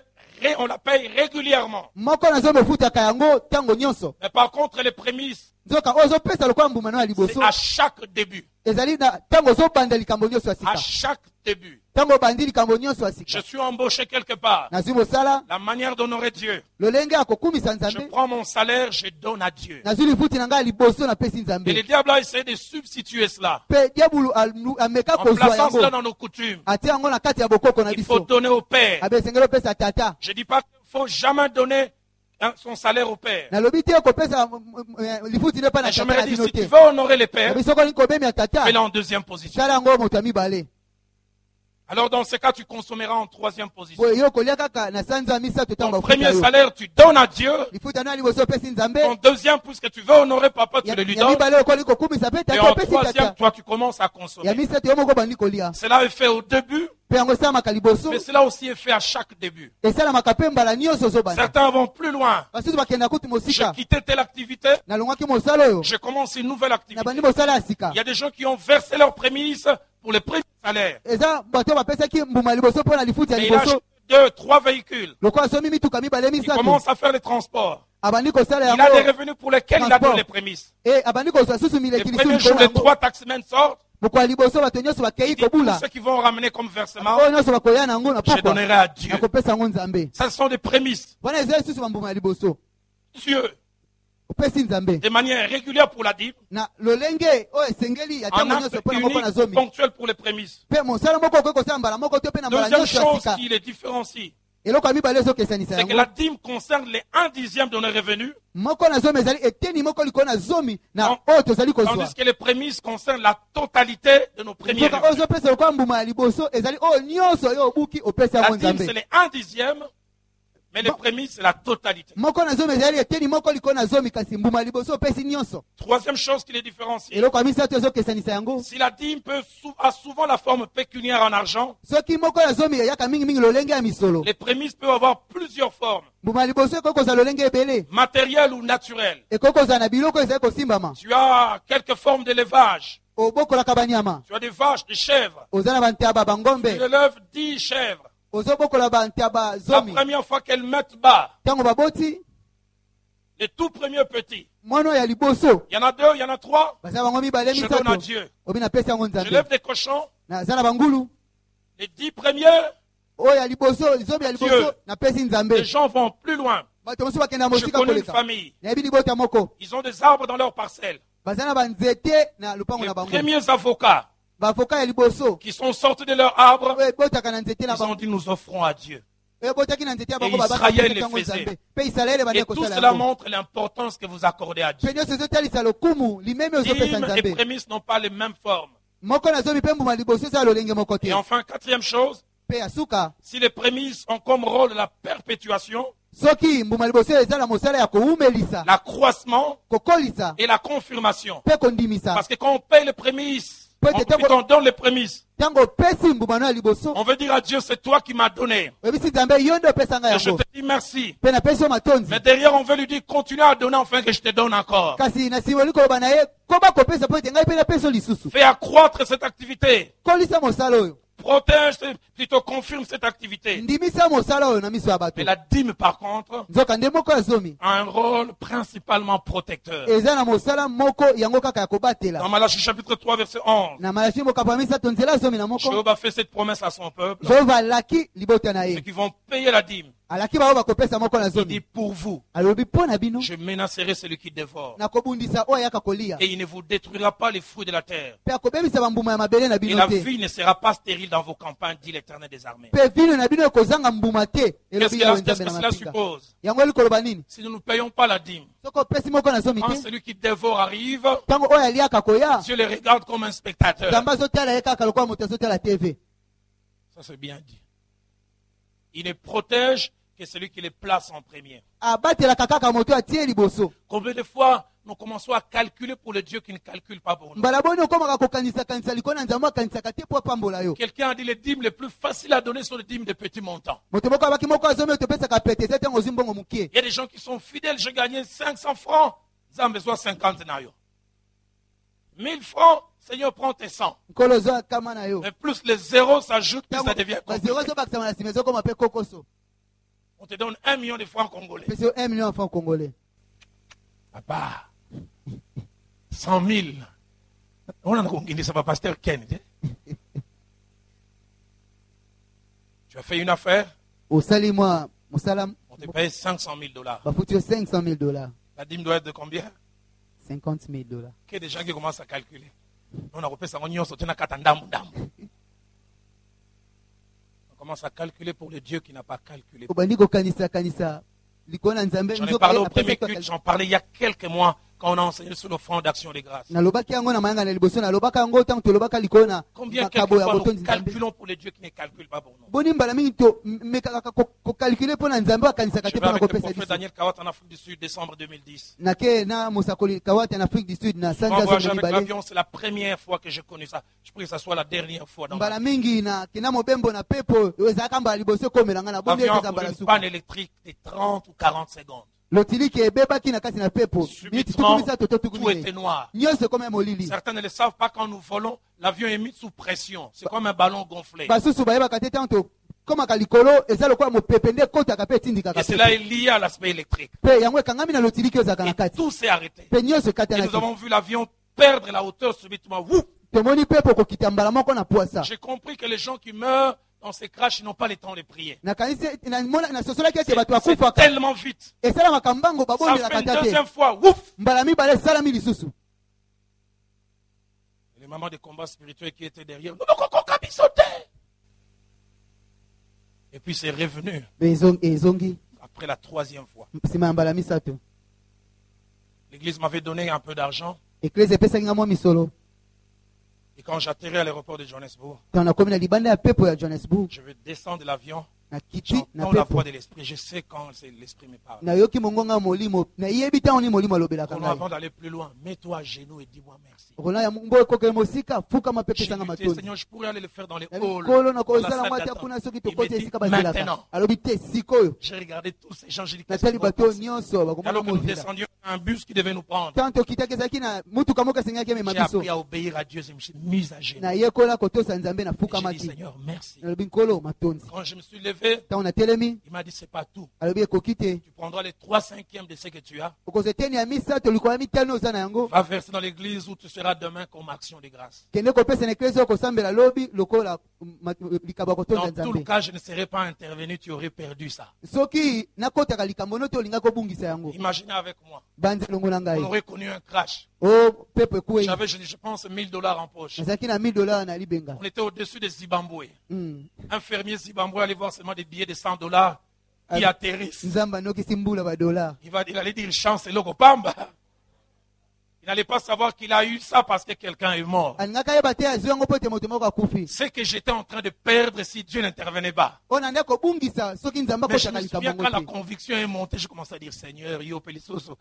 on la paye régulièrement. moko nazomefutaka yango ntango nyonso. Mais par contre, les prémices, nzoka oyo ozopesa lokola mbuma no ya c'est liboso à chaque début. ezali na ntango ozobanda likambo nyonso ya À sika. chaque début. ntango obandi likambo nyonso ya Je sika. suis embauché quelque part. nazwi mosala La manière d'honorer Dieu. lolenge ya kokumisa Je nzambe. prends mon salaire, je donne à Dieu. nazwi lifuti na ngai ya liboso napesi Et le nzambe. diable a essayé de substituer cela. mpe diabulu ameka En kozwa plaçant cela yango dans nos coutumes. atie yango na kati ya bokoko na Il faut biso. donner au Père. abe esengeli opesa tata. Je ne dis pas qu'il ne faut jamais donner son salaire au Père. nalobi te kopesa lifuti ne pa na Mais je tata me na dis, bino si tu te. veux honorer les pères, nabi soko lingi kobemia tata fais-le en deuxième position. sala yango moto ya mibale. Alors dans ce cas, tu consommeras en troisième position. boye yo kolia kaka na sanza ya misato Ton ntango premier bafuta yo. salaire, tu donnes à Dieu. lifuti ya no ya liboso opesi nzambe. Ton deuxième, puisque tu veux honorer papa, tu ya le lui ya donnes. mibale oyo kolingi kokumisa mpe Et tata en opesi troisième, tata. toi, tu commences à ya consommer. misato yo moko bandi kolia. Cela est fait au début, mpe yango esalamaka liboso mais cela aussi est fait à chaque début. esalamaka mpe mbala nyonso ozobanda. Certains vont plus loin. basusu bakenda kutu J'ai mosika quitté telle activité, nalongwaki mosala oyo je commence une nouvelle na activité. bandi mosala ya sika. Il y a des gens qui ont versé leurs prémices pour les premiers salaires. eza bato oyo bapesaki mbuma ya liboso mpo na lifuti ya Mais il a liboso. acheté 2, 3 véhicules. lokola asomi mituka mibale Il misato commence à faire les transports. abandi kosala Il a des yango revenus pour lesquels il a Transport. donné les prémices. abandi kozwa susu Les mileki premiers lisusu jours, likolo les yango. 3 taxmen sortent. moko ya liboso bato nyonso bakei Il dit, tous kobula ceux qui vont ramener comme versement, oyo nyonso bakoya na yango na je pokwa donnerai à Dieu. nakopesa yango nzambe. Ça, ce sont des prémices. wana eza lisusu bambuma ya liboso Dieu, opesi nzambe de manière régulière pour la dîme, na lolenge oyo esengeli ya en ntango acte nyonso mpo na moko na unique, zomi. ponctuel pour les prémices. mpe mosala moko okoki kosala mbala moko to mpe na mbala Deuxième nyonso ya chose sika. qui les différencie, eloko ya mibale ezokesanisa c'est que yango. la dîme concerne les 1/10 de nos revenus, moko na zomi ezali eteni moko likolo na zomi na Non. oyo tozali kozwa. tandis que les prémices concernent la totalité de nos premiers nzoka oyo revenus. ozopesa lokola mbuma ya liboso ezali oyo nyonso oyo obuki opesi La yango dîme, nzambe. c'est les 1/10, mais les Bon. prémices, c'est la totalité. moko na zomi ezali eteni moko likolo na zomi kasi mbuma ya liboso opesi nyonso. Troisième chose qui les différencie, eloko ya misato ezokesanisa yango. si la dîme a souvent la forme pécuniaire en argent, soki moko ya zomi eyaka mingimingi lolenge ya misolo, les prémices peuvent avoir plusieurs formes, mbuma ya liboso ekoki kozala lolenge ebele, matérielles ou naturelles. ekoki kozala na biloko ezali kosimbama. Tu as quelques formes d'élevage. obokolaka banyama, Tu as des vaches, des chèvres. oza na bantaba Tu bangombe, élèves 10 chèvres. ozobokola bantaba La zomi. première fois qu'elles mettent bas, ntango baboti les tout premiers petits, mwana oyo ya liboso il y en a 2, il y en a 3, baza bango mibale je donne à misato, Dieu. obi napesi yango Je lève nzambe. des cochons, naza na bangulu les 10 premiers, oyo ya liboso, zomi ya Dieu. liboso napesi les nzambe. gens vont plus loin. bato mosusu bakenda Je mosika connais une koleka, famille, nayebi libota moko, ils ont des arbres dans leur parcelle. baza na banzete na lupango Les na bango. premiers avocats bavoka ya liboso qui sont sortis de leur arbre, oyo ebotaka na nzete na ils ont bango, dit nous offrons à Dieu. oyo ebotaki na nzete ya bango Et babaka Israël kopesa yango le faisait. nzambe. mpe isalaele Et bandi tout kosala cela yango. montre l'importance que vous accordez à Dieu. mpe nyonso ezotalisa lokumu limemi ozopesa Dîmes et nzambe. prémices n'ont pas les mêmes formes. moko na zomi mpe mbuma liboso eza lolenge moko te. Et enfin, quatrième chose, mpe ya suka si les prémices ont comme rôle la perpétuation, soki mbuma liboso eza na mosala ya kowumelisa, l'accroissement kokolisa et la confirmation. mpe kondimisa. Parce que quand on paye les prémices, Peut-être quand on donne les prémices, ntango opesi mbuma no ya liboso on veut dire à Dieu, c'est toi qui m'as donné. oyebisi nzambe yo nde opesa ngai Et je yango, te dis merci. mpe napesi yo matonzi. Mais derrière, on veut lui dire, continue à donner afin que je te donne encore. kasi na nsima oli koloba na ye koba kopesa mpo ete ngai mpe napesi yo lisusu. Fais accroître cette activité. kolisa mosala oyo, Protège, plutôt confirme cette activité. ndimisa mosala oyo na miso ya bato. Mais la dîme, par contre, nzoka nde moko ya zomi a un rôle principalement protecteur. eza na mosala moko yango kaka ya Dans kobatela. Malachie chapitre 3, verset 11, na malachi mokapo ya misato nzela zomi na moko, Job a fait cette promesse à son peuple. jehova alaki libota na Ceux ye, qui vont payer la dîme, alaki bango bakopesa moko na il dit zomi. pour vous, alobi mpo na bino je menacerai celui qui dévore. nakobundisa oyo ayaka kolia, Et il ne vous détruira pas les fruits de la terre. mpe akobebisa bambuma ya mabele na Et bino la te, vie ne sera pas stérile dans vos campagnes, dit l'Éternel des armées. mpe vino na bino ekozanga mbuma te, Qu'est-ce elobi que, yawe qu'est-ce nzambe que na cela mapinga. suppose? yango eli koloba nini? Si nous ne payons pas la dîme, soki opesi moko na zomi quand te, celui qui dévore arrive, ntango oyo aliaka koya, Dieu le regarde comme un spectateur. nzambe azotala ye kaka lokola moto azotala tv. Ça c'est bien dit. Il ne protège que celui qui les place en premier. abatelaka kaka moto atie liboso. Combien de fois nous commençons à calculer pour le Dieu qui ne calcule pas pour nous? mbala boni okomaka kokanisa likolo na nzambe akanisaka te po apambola yo. Quelqu'un a dit les dîmes les plus faciles à donner sont les dîmes de petits montants. moto moko abaki moko azomi oyo topesaka pete eza ntango ozwi mbongo mokie. Il y a des gens qui sont fidèles. J'ai gagné 500 francs. Ça me besoin 50 nayo. 1000 francs, Seigneur, prends tes 100. nkolo ozwa kama na yo. Mais plus les zéros s'ajoutent, plus ça devient bazero compliqué. ezobakisama na nsima ezokoma mpe kokoso. On te donne 1 million de francs congolais. pesa yo 1 million ya franc congolais. Papa, 100 000. On a dit ça va pasteur Ken. Tu as fait une affaire, osali mwa mosala on te paye 500 000 $. bafuti yo 500 000 $. La dîme doit être de combien? 50 000 $. Qu'il y a des gens qui commencent à calculer. On a repéré ça, on commence à calculer pour le Dieu qui n'a pas calculé. obandi kokanisa kanisa likolo na nzambe J'en ai parlé au premier culte, j'en parlais il y a quelques mois quand on a enseigné sur le front d'action des grâces. nalobaki yango na mayanga na liboso nalobaka yango ntango tolobaka likolo na Combien makabo ya quelquefois botondi nous nzambe calculons pour les dieux qui ne calculent pas pour nous. boni mbala mingi tomekaka kokalkule mpo na nzambe akanisaka Je te vais mpo na avec le kopesa prophète biso Daniel Kawat en Afrique du Sud, décembre 2010. nake na mosakoli kawate en Afrique du Sud na Souvent sanza voyager zongo avec mibale l'avion, c'est la première fois que j'ai connu ça. Je prie que ça soit la dernière fois dans ma mbala vie. mingi na kenda mobembo na pepo ezalaka mbala liboso ekomelanga na bombi L'avion eza a mbala une suka panne électrique de 30 ou 40 secondes. lotiliki ebebaki na kati na pepo miniti Subitement, tukumi misato to tout tukumi était noir. nyonso ekoma ya molili Certains ne le savent pas, quand nous volons, l'avion est mis sous pression. C'est comme un ballon gonflé. basusu bayebaka te ntango tokomaka likolo eza lokola mopepe nde ekotaka mpe etindikaka Et cela pepo est lié à l'aspect électrique. mpe yango ekangami na lotiliki oyo ezalaka na Et kati tout s'est arrêté. mpe nyonso Et ekatanaki nous avons vu l'avion perdre la hauteur subitement. Ouf! tomoni pepo kokita mbala moko na pwasa J'ai compris que les gens qui meurent dans ces crashs, ils n'ont pas le temps de prier. nakanisi nasosolaki ete C'est bato c'est bakufaka tellement vite. esalamaka mbango Ça fait babondelaka une ta te deuxième fois. Ouf! mbala mibale esalami lisusu Les mamans de combat spirituel qui étaient derrière. Et puis c'est revenu ezongi après la 3e fois. nsima ya mbala misato L'église m'avait donné un peu d'argent. eklesi epesaki nga mwa misolo Et quand j'atterris à l'aéroport de Johannesburg, ntango nakomi na libanda ya pepo ya johannesburg je vais descendre de l'avion. nakiti na J'entends la pepo voix de l'esprit. Je sais quand l'esprit me parle. nayoki mongonga ya molimo nayebi ntango nini molimo alobelaka Roland, ngai avant d'aller plus loin, mets-toi à genoux et dis-moi merci. rola ya mbo ekokele mosika fukama mpe J'ai pesanga lutté, matoni Seigneur, je pourrais aller le faire dans les na halls. mikolo dans la nakozala salle ngo ata d'attente. kuna soki Il me tokoti dit, esika bazelaka maintenant, alobi te sikoyo j'ai regardé tous ces gens, j'ai dit, qu'est-ce qu'ils natali vont bato penser? nyonso bakomona Alors que nous mozila descendions à un bus qui devait nous prendre, ntango tokitaki ezalaki na mutuka moko esengaki amema j'ai biso appris à obéir à Dieu. Je me suis mis à genoux. nayekola kotosa nzambe Et j'ai dit, nafukamaki Seigneur, merci. nalobi nkolo matondi Quand je me suis levé, ntango natelemi il m'a dit, c'est pas tout. alobi ekoki te Tu prendras les 3/5 de ce que tu as. okozwa eteni ya misato likolo ya mitano oza na yango Va verser dans l'église où tu seras demain comme action de grâce. kende kopesa na eklesi oyo kosambela lobi lokola likambo ya kotonda Dans tout le nzambe cas, je ne serais pas intervenu, tu aurais perdu ça. soki nakotaka likambo no te olinga kobungisa yango Imaginez avec moi, banza elongo na on ngai aurait connu un crash. o pepo ekwei J'avais, je pense, 1 000 $ en poche. nazalaki na 1000 $ na libenga On était au-dessus de Zimbabwe. Mm. Un fermier Zimbabwe allait voir seulement des billets de 100 $. Qui atterrissent. nzambe anokisi mbula badolar Il allait dire chance et logo pamba. Il n'allait pas savoir qu'il a eu ça parce que quelqu'un est mort. alingaka yeba te azwi yango mpo ete moto moko akufi Ce que j'étais en train de perdre si Dieu n'intervenait pas. oyo nande kobungisa soki nzambe Mais je akotaka me souviens likambo quand la yango te conviction est montée, je commençais à dire Seigneur, yo pelisoso.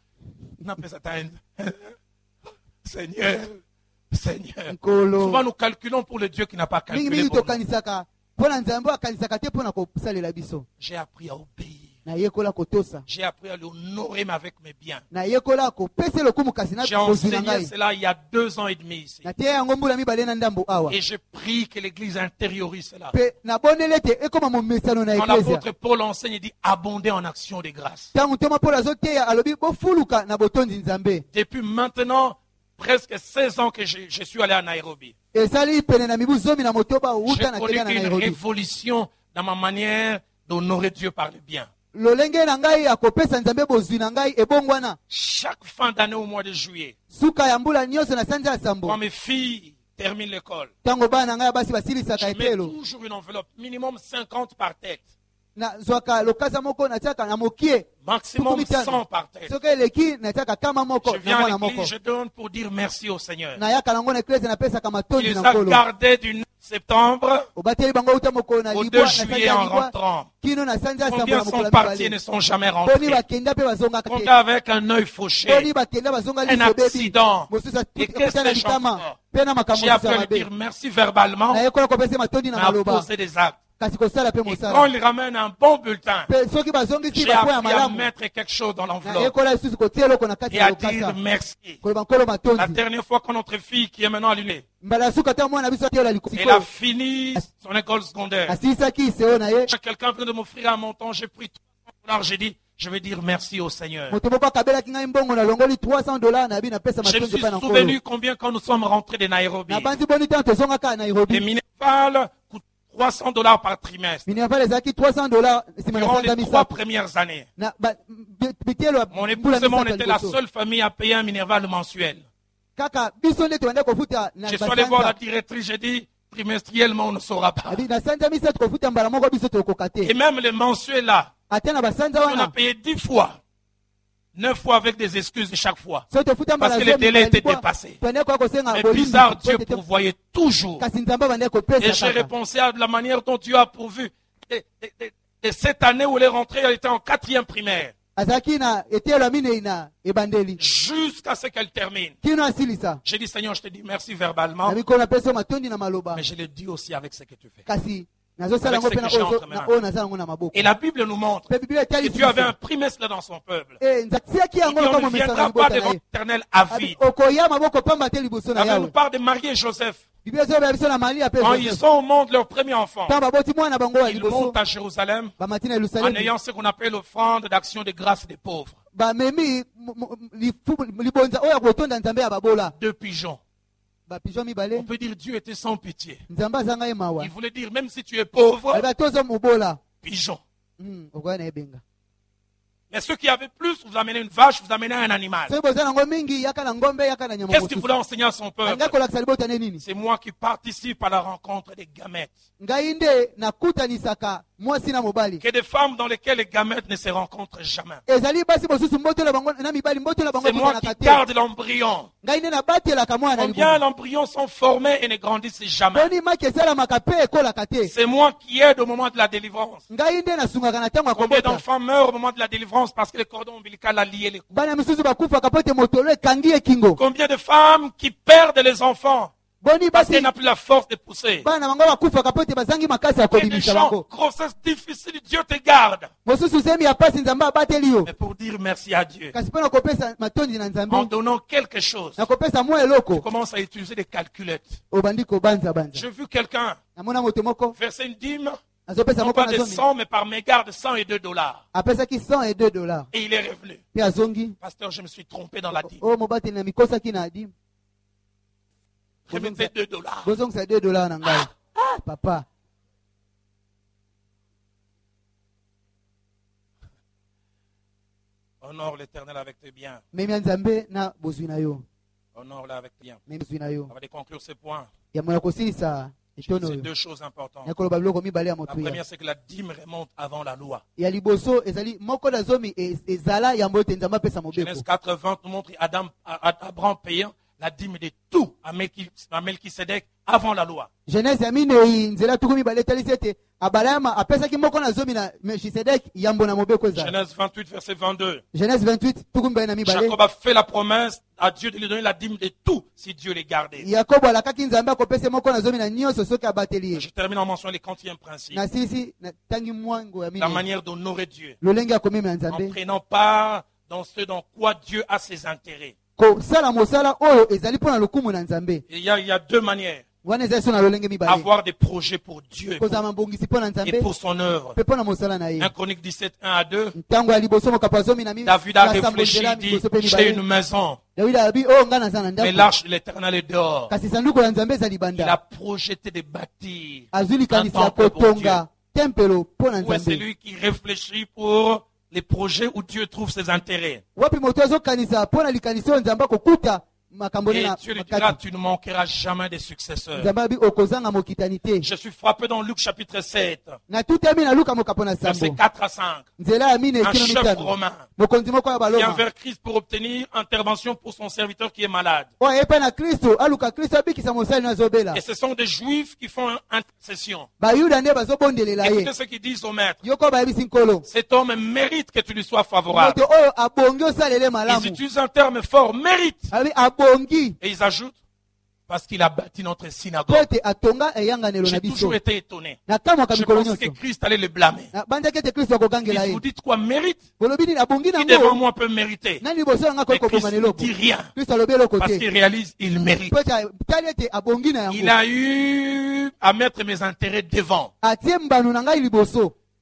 Seigneur, Seigneur. nkolo Souvent nous calculons pour le Dieu qui n'a pas calculé mingimingi pour nous. tokanisaka mpo na nzambe oyo akanisaka te mpo na kosalela biso J'ai appris à obéir. nayekola kotosa J'ai appris à l'honorer mais avec mes biens. nayekola kopesa lokumu kasi J'ai bozwi na enseigné ngai cela il y a 2 ans et demi ici. nateya yango mbula mibale na ndambo awa Et je prie que l'Église intériorise cela. mpe nabondeli ete ekoma momesano na Quand eklesia l'apôtre Paul enseigne, il dit abonder en action de grâce. ntango ntoma mpolo azoteya alobi bofuluka na botondi nzambe Depuis maintenant, presque 16 ans que je suis allé à Nairobi. esali pene na mibu zomi na motoba J'ai uta na connu teya na une nairobi révolution dans ma manière d'honorer Dieu par le bien. lolenge na ngai ya kopesa nzambe bozwi na ngai ebongwana Chaque fin d'année au mois de juillet, suka ya mbula nyonso na sanza ya sambo quand mes filles terminent l'école, ntango bana na ngai ya basi je basilisaka mets etelo toujours une enveloppe, minimum 50 par tête, nazwaka lokasa moko natiaka na mokie maximum Tukumi tano. 100 par tête. soki eleki natiaka kama moko Je na viens mwana à moko l'église, je donne pour dire merci au Seigneur. nayaka nango na eklesi napesaka Il matondi les na a nkolo gardés du 9 septembre obateli bango uta mokolo na au libwa 2 na sanza juillet ya en libwa rentrant. kino na sanza ya sambo Combien na mokolo sont ya partis et ne mibale sont jamais boni rentrés? bakenda mpe bazongaka Combien te avec un œil fauché? boni bakenda bazonga Un liso bebi accident. mosusu Et qu'est-ce akutana que litama j'entends? mpe na makambo J'ai appris mosusu à ya lui dire mabe merci verbalement, nayekola kopesa matondi mais na à maloba poser des actes. kasi kosala mpe Et quand mosala il ramène un bon bulletin, mpe soki bazongisi j'ai bapo ya appris à malamu mettre quelque chose dans l'enveloppe nayekola lisusu kotia eloko na kati et ya à dire lokasa merci. koloba nkolo La matondi dernière fois quand notre fille, qui est maintenant à l'UNE, mbala ya suka ta mwana biso atiola elle a likosikoyo fini son école secondaire. asilisaki iseo na ye Quelqu'un vient de m'offrir un montant, j'ai pris $300, j'ai dit, je vais dire merci au Seigneur. moto moko akabelaki ngai mbongo nalongoli $300 na bi napesa Je me matondi suis mpa na nkolo souvenu combien quand nous sommes rentrés de Nairobi. nabandi boni ntango tozongaka na Les nairobi Minerval coûtent $300 par trimestre. minerval ezalaki $300 nsima na Durant sanza les 3 misato premières années. na bitelo ya Mon mbula épouse et moi, on misato était ya la liboso. seule famille à payer un Minerval mensuel. kaka biso nde tobanda kofuta na Je suis allé voir la basanza directrice, j'ai dit, trimestriellement, on ne saura pas. abi na sanza misato kofuta mbala moko biso tokoka Et te même les mensuels là, ate na basanza on a wana payé 10 fois. 9 fois avec des excuses chaque fois. so tofuta Parce mbala que les zomi délais na étaient libwa, dépassés. twende kwa kosenga Mais bolingi bizarre, Dieu po tete- pourvoyait toujours. kasi nzambe abandi Et kopesa j'ai kaka repensé à la manière dont Dieu a pourvu. Et cette année où elle est rentrée, elle était en 4e primaire. azalaki na etelo ya minei na ebandeli Jusqu'à ce qu'elle termine. kino asilisa J'ai dit, Seigneur, je te dis merci verbalement. na mikolo napesi yo matondi na maloba Mais je le dis aussi avec ce que tu fais. kasi nazosala yango Avec mpe ce que na j'ai entre mes na mains. oyo nazala yango na maboko Et la Bible nous montre mpe biblia que etali Dieu avait un trimestre dans son peuple. atiaki Et yango on lokola ne momesano na viendra pas libota na devant ye l'éternel Abi, avide. okoya maboko pamba te liboso na La Bible nous yawe parle de Marie et Joseph. biblia ezoloba biso na malia mpe Quand Joseph. ils sont au monde, leur premier enfant, ntango baboti mwana bango ya ils liboso montent à Jérusalem bamati na en yerusalemi ayant ce qu'on appelle l'offrande d'action de grâce des pauvres. bamemi libonza oyo ya kotonda nzambe ya babola 2 pigeons. bapigeon On mibale peut dire Dieu était sans pitié. nzambe azanga ye mawa Il voulait dire, même si tu es pauvre, alobi tozo mobola pigeon. okoya na ebenga Mais ceux qui avaient plus, vous amenez une vache, vous amenez un animal. soki boza nango mingi yaka na ngombe yaka na nyama Qu'est-ce qu'il voulait enseigner à son peuple? anga kolakisa libota ne nini C'est moi qui participe à la rencontre des gamètes. ngai nde nakutanisaka mwasi na mobali Que des femmes dans lesquelles les gamètes ne se rencontrent jamais. ezali basi mosusu mbotola bango na mibali mbotola bango C'est moi qui ekokanaka te garde l'embryon. ngai nde nabatelaka mwana na Combien libongo l'embryon sont formés et ne grandissent jamais. boni maki esalamaka mpe ekolaka te C'est moi qui aide au moment de la délivrance. ngai nde nasungaka na ntango ya Combien kobota d'enfants meurent au moment de la délivrance parce que le cordon ombilical a lié les coups. bana misusu bakufaka mpo ete motolo ekangi ekingo Combien de femmes qui perdent les enfants boni parce basi qu'elles n'ont plus la force de pousser. bana bango bakufaka mpo ete bazangi makasi ya Et des kobimisa gens, bango grossesse difficile, Dieu te garde. mosusu zemi ya pasi nzambe abateli yo Mais pour dire merci à Dieu, kasi mpo na kopesa matondi na en nzambe donnant quelque chose, na kopesa mwa tu eloko commences à utiliser des calculettes. obandi kobanza-banza J'ai vu quelqu'un namona moto moko verser une dîme, azopesa non moko pas na de zomi 100, mais par mégard de $102. apesaki $102 Et il est revenu. mpe azongi Pasteur, je me suis trompé dans la dîme. oyo mobateli na mikosaki na adi Remettez $2. bozongisa $2 na ngai papa Honore l'Éternel avec tes biens. memi ya nzambe na bozwi na yo Honore-le avec tes biens. memi bozwi na yo On va conclure ce point. yamo ya kosilisa etono C'est oyo 2 choses importantes. ya koloba biloko mibale ya La motuya première, c'est que la dîme remonte avant la loi. ya liboso ezali moko na zomi ezala yambo ete nzambe apesa mobeko Genèse 4:20 nous montre Abraham payant la dîme de tout à Melchisedec avant la loi. genèse ya minei nzela tuku mibale etalisi ete abalama apesaki moko na zomi na melchisedeki yambo na mobeko ezala Genèse 28, verset 22. genèse 28 tuku mibale na mibale Jacob a fait la promesse à Dieu de lui donner la dîme de tout si Dieu les gardait. yakobo alakaki nzambe akopesa moko na zomi na nyonso soki abateli ye Je termine en mentionnant les quatrièmes principes. nasilisi natangi mwango ya La minei manière d'honorer Dieu. lolenge ya komema ya En nzambe prenant part dans ce dans quoi Dieu a ses intérêts. kosala mosala oyo ezali mpo na lokumu na nzambe Et il y a 2 manières. wana ezali so na lolenge mibale Avoir des projets pour Dieu kozala mabongisi mpo na et nzambe pour son œuvre. mpe mpo na mosala na ye 1 Chronique 17, 1 à 2. ntango ya liboso mokapo ya zomi na David a na sambo réfléchi, nzela il dit, liboso mpe j'ai une mibale maison, dawidi alobi oyo nga naza na mais ndako l'arche de l'éternel est dehors. kasi sanduku ya nzambe eza Il a libanda projeté de bâtir azwi un likanisi ya temple pour Dieu. kotonga tempelo mpo na Où est nzambe celui qui réfléchit pour les projets où Dieu trouve ses intérêts? wapi moto azokanisa mpo na likanisi oyo nzambe akokuta makambo ne Et na Dieu lui dira, makati tu ne manqueras jamais de successeurs. nzambe abi okozanga mokitani te Je suis frappé dans Luc chapitre 7, natutami na luka mokapo na versets sambo 4 à 5. nzela ya mine Un ekino chef mitano romain mokonzi moko ya qui vient baloma vers Christ pour obtenir intervention pour son serviteur qui est malade. oyo ayepa na kristo aluka kristo abikisa mosali nazobela Et ce sont des juifs qui font intercession. bayuda nde bazobondelela ye Écoutez ce qu'ils disent au maître. yoko bayebisi nkolo Cet homme mérite que tu lui sois favorable. moto oyo abongi osalele Ils malamu utilisent un terme fort, mérite. abi abongi Et ils ajoutent, parce qu'il a bâti notre po synagogue. ete atonga eyanganelo na J'ai biso toujours été étonné. nakamwaka Je mikolo pensais que nyonso Christ allait le blâmer. bandaki ete kristo akogangela Il ye vous dites quoi, mérite? bolobi nini abongi Qui devant nango moi peut mériter? nani liboso yanga Mais koki Christ kobonga ne eloko dit rien. kristo alobi eloko Parce te qu'il réalise, il mérite. po ete tali ete abongi na Il yango a eu à mettre mes intérêts devant. atie mbano na ngai liboso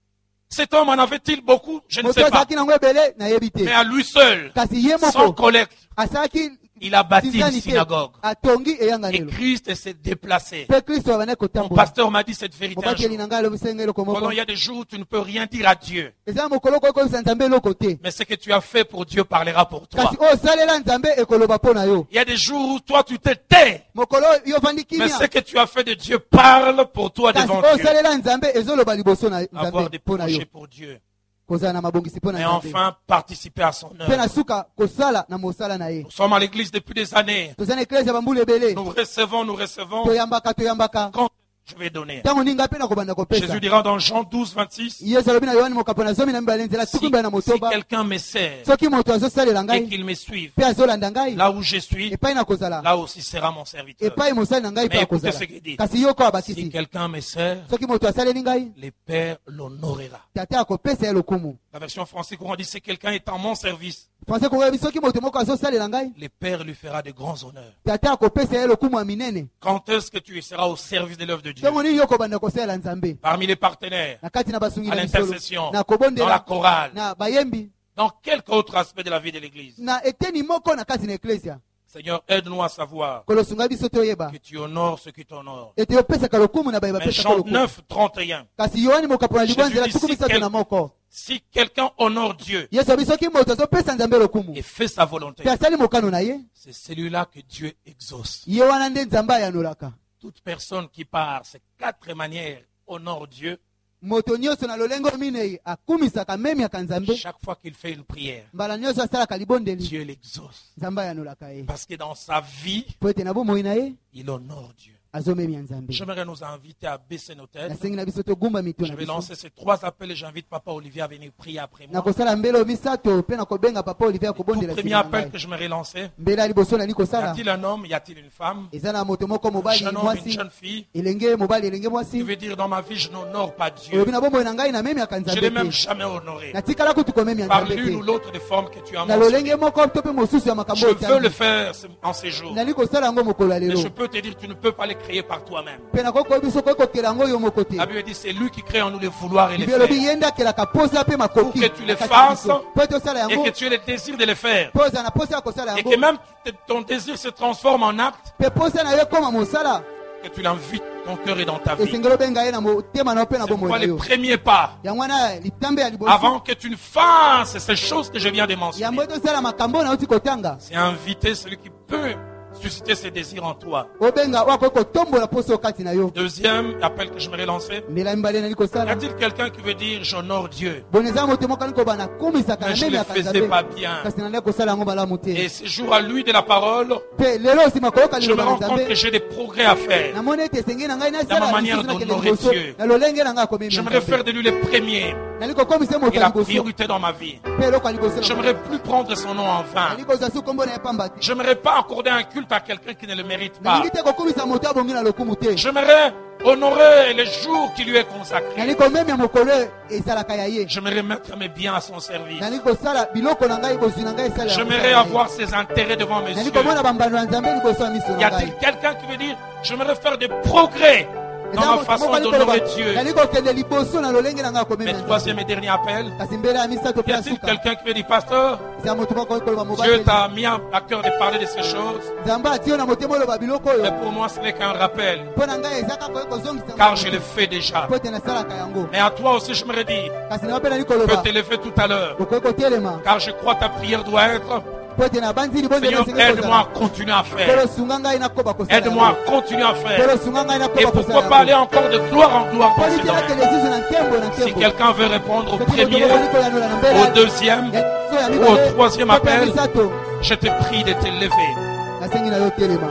Cet homme en avait-il beaucoup? Je ne moto sais pas. azalaki nango ebele nayebi te Mais à lui seul, kasi ye sans moko collecte, asalaki il a bâti une tisani te synagogue. atongi Et eyanganelo Christ s'est déplacé. mpe kristo abandaki Mon kotambola pasteur m'a dit cette vérité un mobateli jour. na ngai alobisa ngai eloko Pendant moko il y a des jours où tu ne peux rien dire à Dieu. eza mokolo okoki koyebisa nzambe eloko te Mais ce que tu as fait pour Dieu parlera pour toi. kasi oyo osalela nzambe ekoloba mpo na yo Il y a des jours où toi tu te tais. mokolo oyo yo ovandi Mais ce kimia que tu as fait de Dieu parle pour toi kasi devant oyo Dieu. osalela nzambe ezoloba liboso na Avoir nzambe des mpo na yo projets pour Dieu. kozala na mabongisi mpo na Et nzambe enfin, participer à son mpe œuvre. na suka kosala na mosala na ye Nous sommes à l'église depuis des années. toza na eklese ya bambula ebele Nous recevons. toyambaka Quand je vais donner. ntango ninga mpe na kobanda kopesa Jésus dira dans Jean 12, 26, yesu alobi na yohane mokapo na 12 nzela si, tuku mbala na si motoba quelqu'un me sert soki moto azosalela et ngai qu'il me suive, mpe azolanda ngai là où je suis, epai na kozala là aussi sera mon serviteur. epai mosali na ngai mpe Mais écoutez akozala ce qu'il dit. kasi yo ko Si abakisi quelqu'un me sert, soki moto asaleli ngai le Père l'honorera. tata akopesa ye lokumu La version française courant dit si quelqu'un est en mon service, français kokoyebi soki moto moko azosalela ngai le Père lui fera de grands honneurs. tata akopesa ye lokumu ya minene Quand est-ce que tu seras au service de l'œuvre de Dieu? ntongo nini yo kobanda kosalela nzambe Parmi les partenaires, na kati na basungi à na misolo l'intercession, na dans la kobondela chorale, na bayembi dans quelque autre aspect de la vie de l'Église. na eteni moko na kati na eklesia Seigneur, aide-nous à savoir kolosunga biso toyeba que tu honores ceux qui t'honorent. ete opesaka lokumu na baye Mais bapesaka Jean lokumu 9, 31. kasi yohani mokapo na libwa Jésus nzela dit, tuku si misato quel- na moko Si quelqu'un honore Dieu yesu abi soki moto azopesa nzambe lokumu et fait sa volonté, mpe asali mokano na ye c'est celui-là que Dieu exauce. ye wana nde nzambe ayanolaka Toute personne qui par ces 4 manières honore Dieu, moto nyonso na lolenge minei akumisaka memiaka nzambe chaque fois qu'il fait une prière, mbala nyonso asalaka libondeli Dieu l'exauce. nzambe ayanolaka ye Parce que dans sa vie, po ete na bomoi na ye il honore Dieu. azomemia nzambe J'aimerais nous inviter à baisser nos têtes. nasengi na biso togumba mito Je na vais biso lancer ces 3 appels et j'invite Papa Olivier à venir prier après moi. nakosala mbela misato mpe nakobenga papa olivier Tout akobondela premier nsima na appel ngai. que je me relancer. mbela ya liboso nali Y kosala a-t-il un homme, y a-t-il une femme, eza na moto moko un mobali jeune homme, une mwasi jeune fille, elenge mobali elenge qui mwasi veut dire dans ma vie, je n'honore pas Dieu. olobi na bomoi na ngai namemiaka Je nzambe l'ai même te jamais honoré. natikala kutu komemia Par nzambe l'une ou te l'autre des formes que tu as na mentionnées. lolenge moko to mpe mosusu ya makambo Je oyo veux le otiangi. faire en ces jours. nali kosala yango mokolo ya Mais lelo je peux te dire, tu ne peux pas les créer par toi-même. mpe nakokoyebi soki okokela yango yo moko te La Bible dit, c'est lui qui crée en nous les vouloirs et les bibi elobi faire. ye nde akelaka posa mpe makoki Pour que tu le na kati ya fasses, biso. mpo ete osala Et yango que tu aies le désir de les faire. mpo ozala na posa ya kosala Et yango que même ton désir se transforme en acte, mpe posa na yo ekóma mosala que tu l'invites dans ton cœur et dans ta vie. esengeli obenga ye na motema na yo mpe na C'est bomoi pourquoi na les yo premiers pas, yango wana litambe ya liboso avant que tu ne fasses ces choses que je viens de mentionner, yango ete osala makambo na oti kotanga c'est inviter celui qui peut susciter ses désirs en toi. obenga oyo akoki kotombola poso kati na yo Deuxième appel que je me relancer. mbela mibale nali Y kosala a-t-il quelqu'un qui veut dire j'honore Dieu, boni eza moto moko ali kobana akumisaka mais na je ne le memiaka faisais pas nzambe bien. kasi nali kosala yango malamu te Et ce jour à lui de la parole, mpe lelo nsima koyoka je me liloba na rends compte que nzambe j'ai des progrès à faire. namoni ete esengeli na ngai Dans ma nasala manière lisusu nakende d'honorer liboso Dieu. na lolenge na ngai akomemia J'aimerais faire nzambe de lui le premier nali kokomisa moto et ya la liboso priorité dans ma vie. mpe eloko ya liboso na J'aimerais plus prendre son nom en vain. nali kozwa su kombo na ye pamba te J'aimerais pas accorder un culte à quelqu'un qui ne le mérite pas. nalingi te kokomisa moto abongi na lokumu te J'aimerais honorer les jours qui lui est consacré. nali komemia mokolo ezalaka ya ye J'aimerais mettre mes biens à son service. nali kosala biloko na ngai bozwi na ngai esala J'aimerais avoir ses intérêts devant mes nali yeux. komona bambano ya nzambe liboso ya miso Y na a-t-il ngai quelqu'un qui veut dire j'aimerais faire des progrès dans ma façon d'honorer Dieu? nali kokende liboso na lolenge na ngai Mais akomemia nzambe troisième et dernier appel. kasi mbele ya misato mpe Y ya a-t-il suka quelqu'un qui veut dire pasteur, eza moto moko oyi koloba Dieu mobali t'a mis à cœur de parler de ces choses, nzambe atie yo na motema oloba biloko mais oyo pour moi ce n'est qu'un rappel, mpo na ngai eza kaka oyi kozongisa car je le fais déjà. mpo ete nasalaka yango Mais à toi aussi je me redis, kasi na yo mpe nali tu peux koloba t'élever tout à l'heure, okoki kotelema car je crois ta prière doit être, mpo ete na banzi libondela Seigneur, esengeli aide-moi à kozala continuer à mpo faire. losunga ngai nakoba kosala Aide-moi yango. à continuer à mpo faire. losunga ngai Et nakoba pourquoi kosala pas aller yango. encore de gloire en gloire mpo dans ce likelaka domaine. lisusu na nkembo na Si nkembo quelqu'un veut répondre au soki moto premier, moko ali koyanola na mbela au deuxième, ya liboso ya ou mibale, au troisième mpe ya appel, misato je te prie de te lever. nasengi na yo telema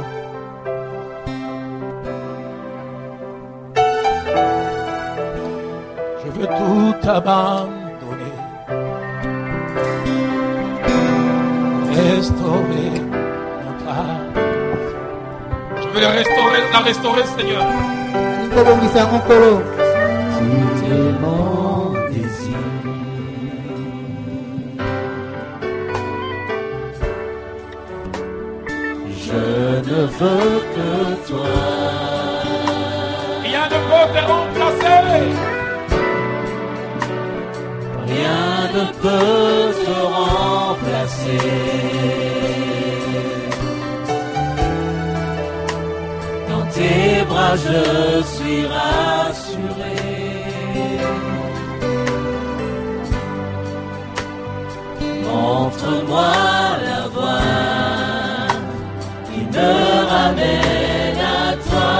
Je veux tout abandonner, restaurer notre âme. Je veux la restaurer, Seigneur. nalingi kobongisa yango nkolo C'est mon désir. Je ne veux que toi. Rien ne peut te remplacer. ne peut te remplacer. Dans tes bras je suis rassuré. Montre-moi la voie qui me ramène à toi.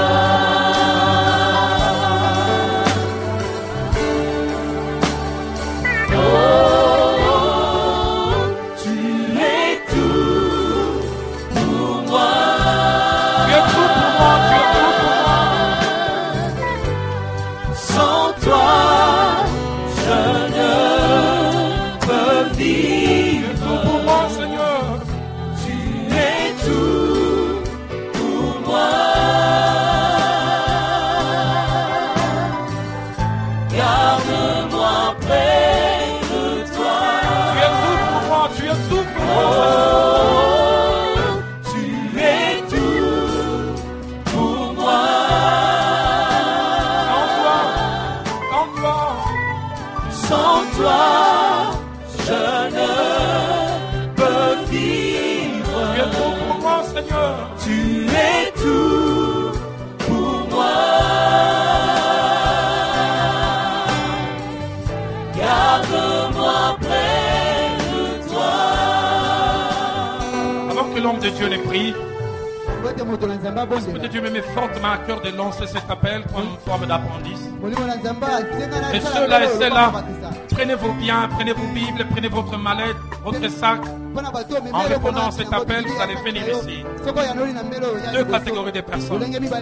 De Dieu les prie. L'Esprit de Dieu me met fortement à cœur de lancer cet appel comme une forme d'appendice. Et ceux-là et celles-là, prenez vos biens, prenez vos Bibles, prenez votre mallette, votre sac. En répondant à cet appel, vous allez venir ici. Deux catégories de personnes.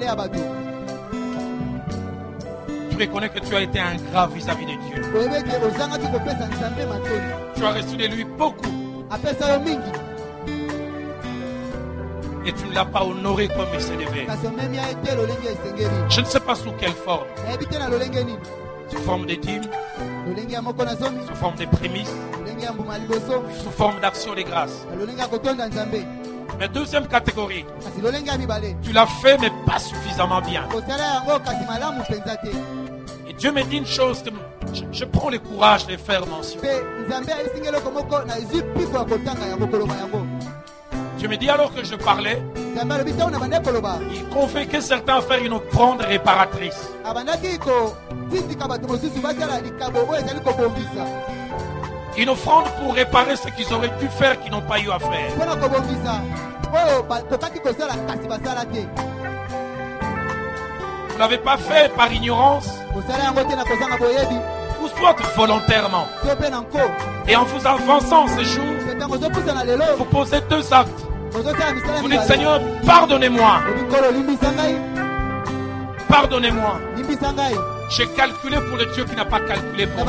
Tu reconnais que tu as été ingrat vis-à-vis de Dieu. Tu as reçu de lui beaucoup. Et tu ne l'as pas honoré comme il s'est levé. Je ne sais pas sous quelle forme. Sous forme de dîmes, sous forme de prémices, sous forme d'action de grâce. Mais deuxième catégorie, tu l'as fait mais pas suffisamment bien. Et Dieu me dit une chose, je prends le courage de faire mention. Dieu me dit alors que je parlais, il convainquait certains à faire une offrande réparatrice. Une offrande pour réparer ce qu'ils auraient pu faire qu'ils n'ont pas eu à faire. Vous ne l'avez pas fait par ignorance ou soit volontairement. Et en vous avançant ce jour, vous posez deux actes. Vous dites Seigneur, pardonnez-moi. Pardonnez-moi. J'ai calculé pour le Dieu qui n'a pas calculé pour moi.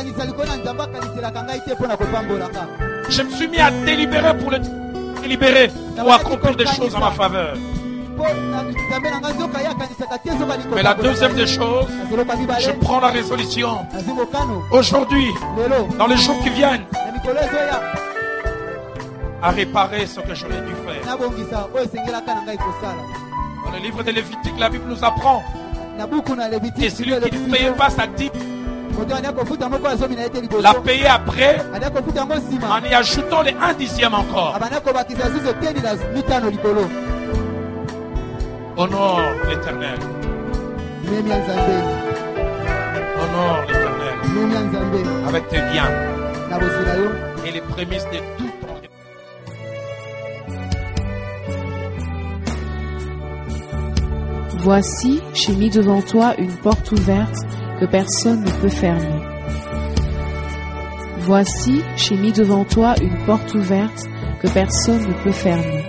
Je me suis mis à délibérer pour le délibérer pour accomplir des choses en ma faveur. Mais la deuxième des choses, je prends la résolution aujourd'hui, dans les jours qui viennent, à réparer ce que j'aurais dû faire. Dans le livre de Lévitique, la Bible nous apprend que celui qui ne payait pas sa dîme l'a payé après en y ajoutant les 1/10 encore. Honore l'Éternel. Honore l'Éternel avec tes biens et les prémices de tout ton. Voici, j'ai mis devant toi une porte ouverte que personne ne peut fermer. Voici, j'ai mis devant toi une porte ouverte que personne ne peut fermer.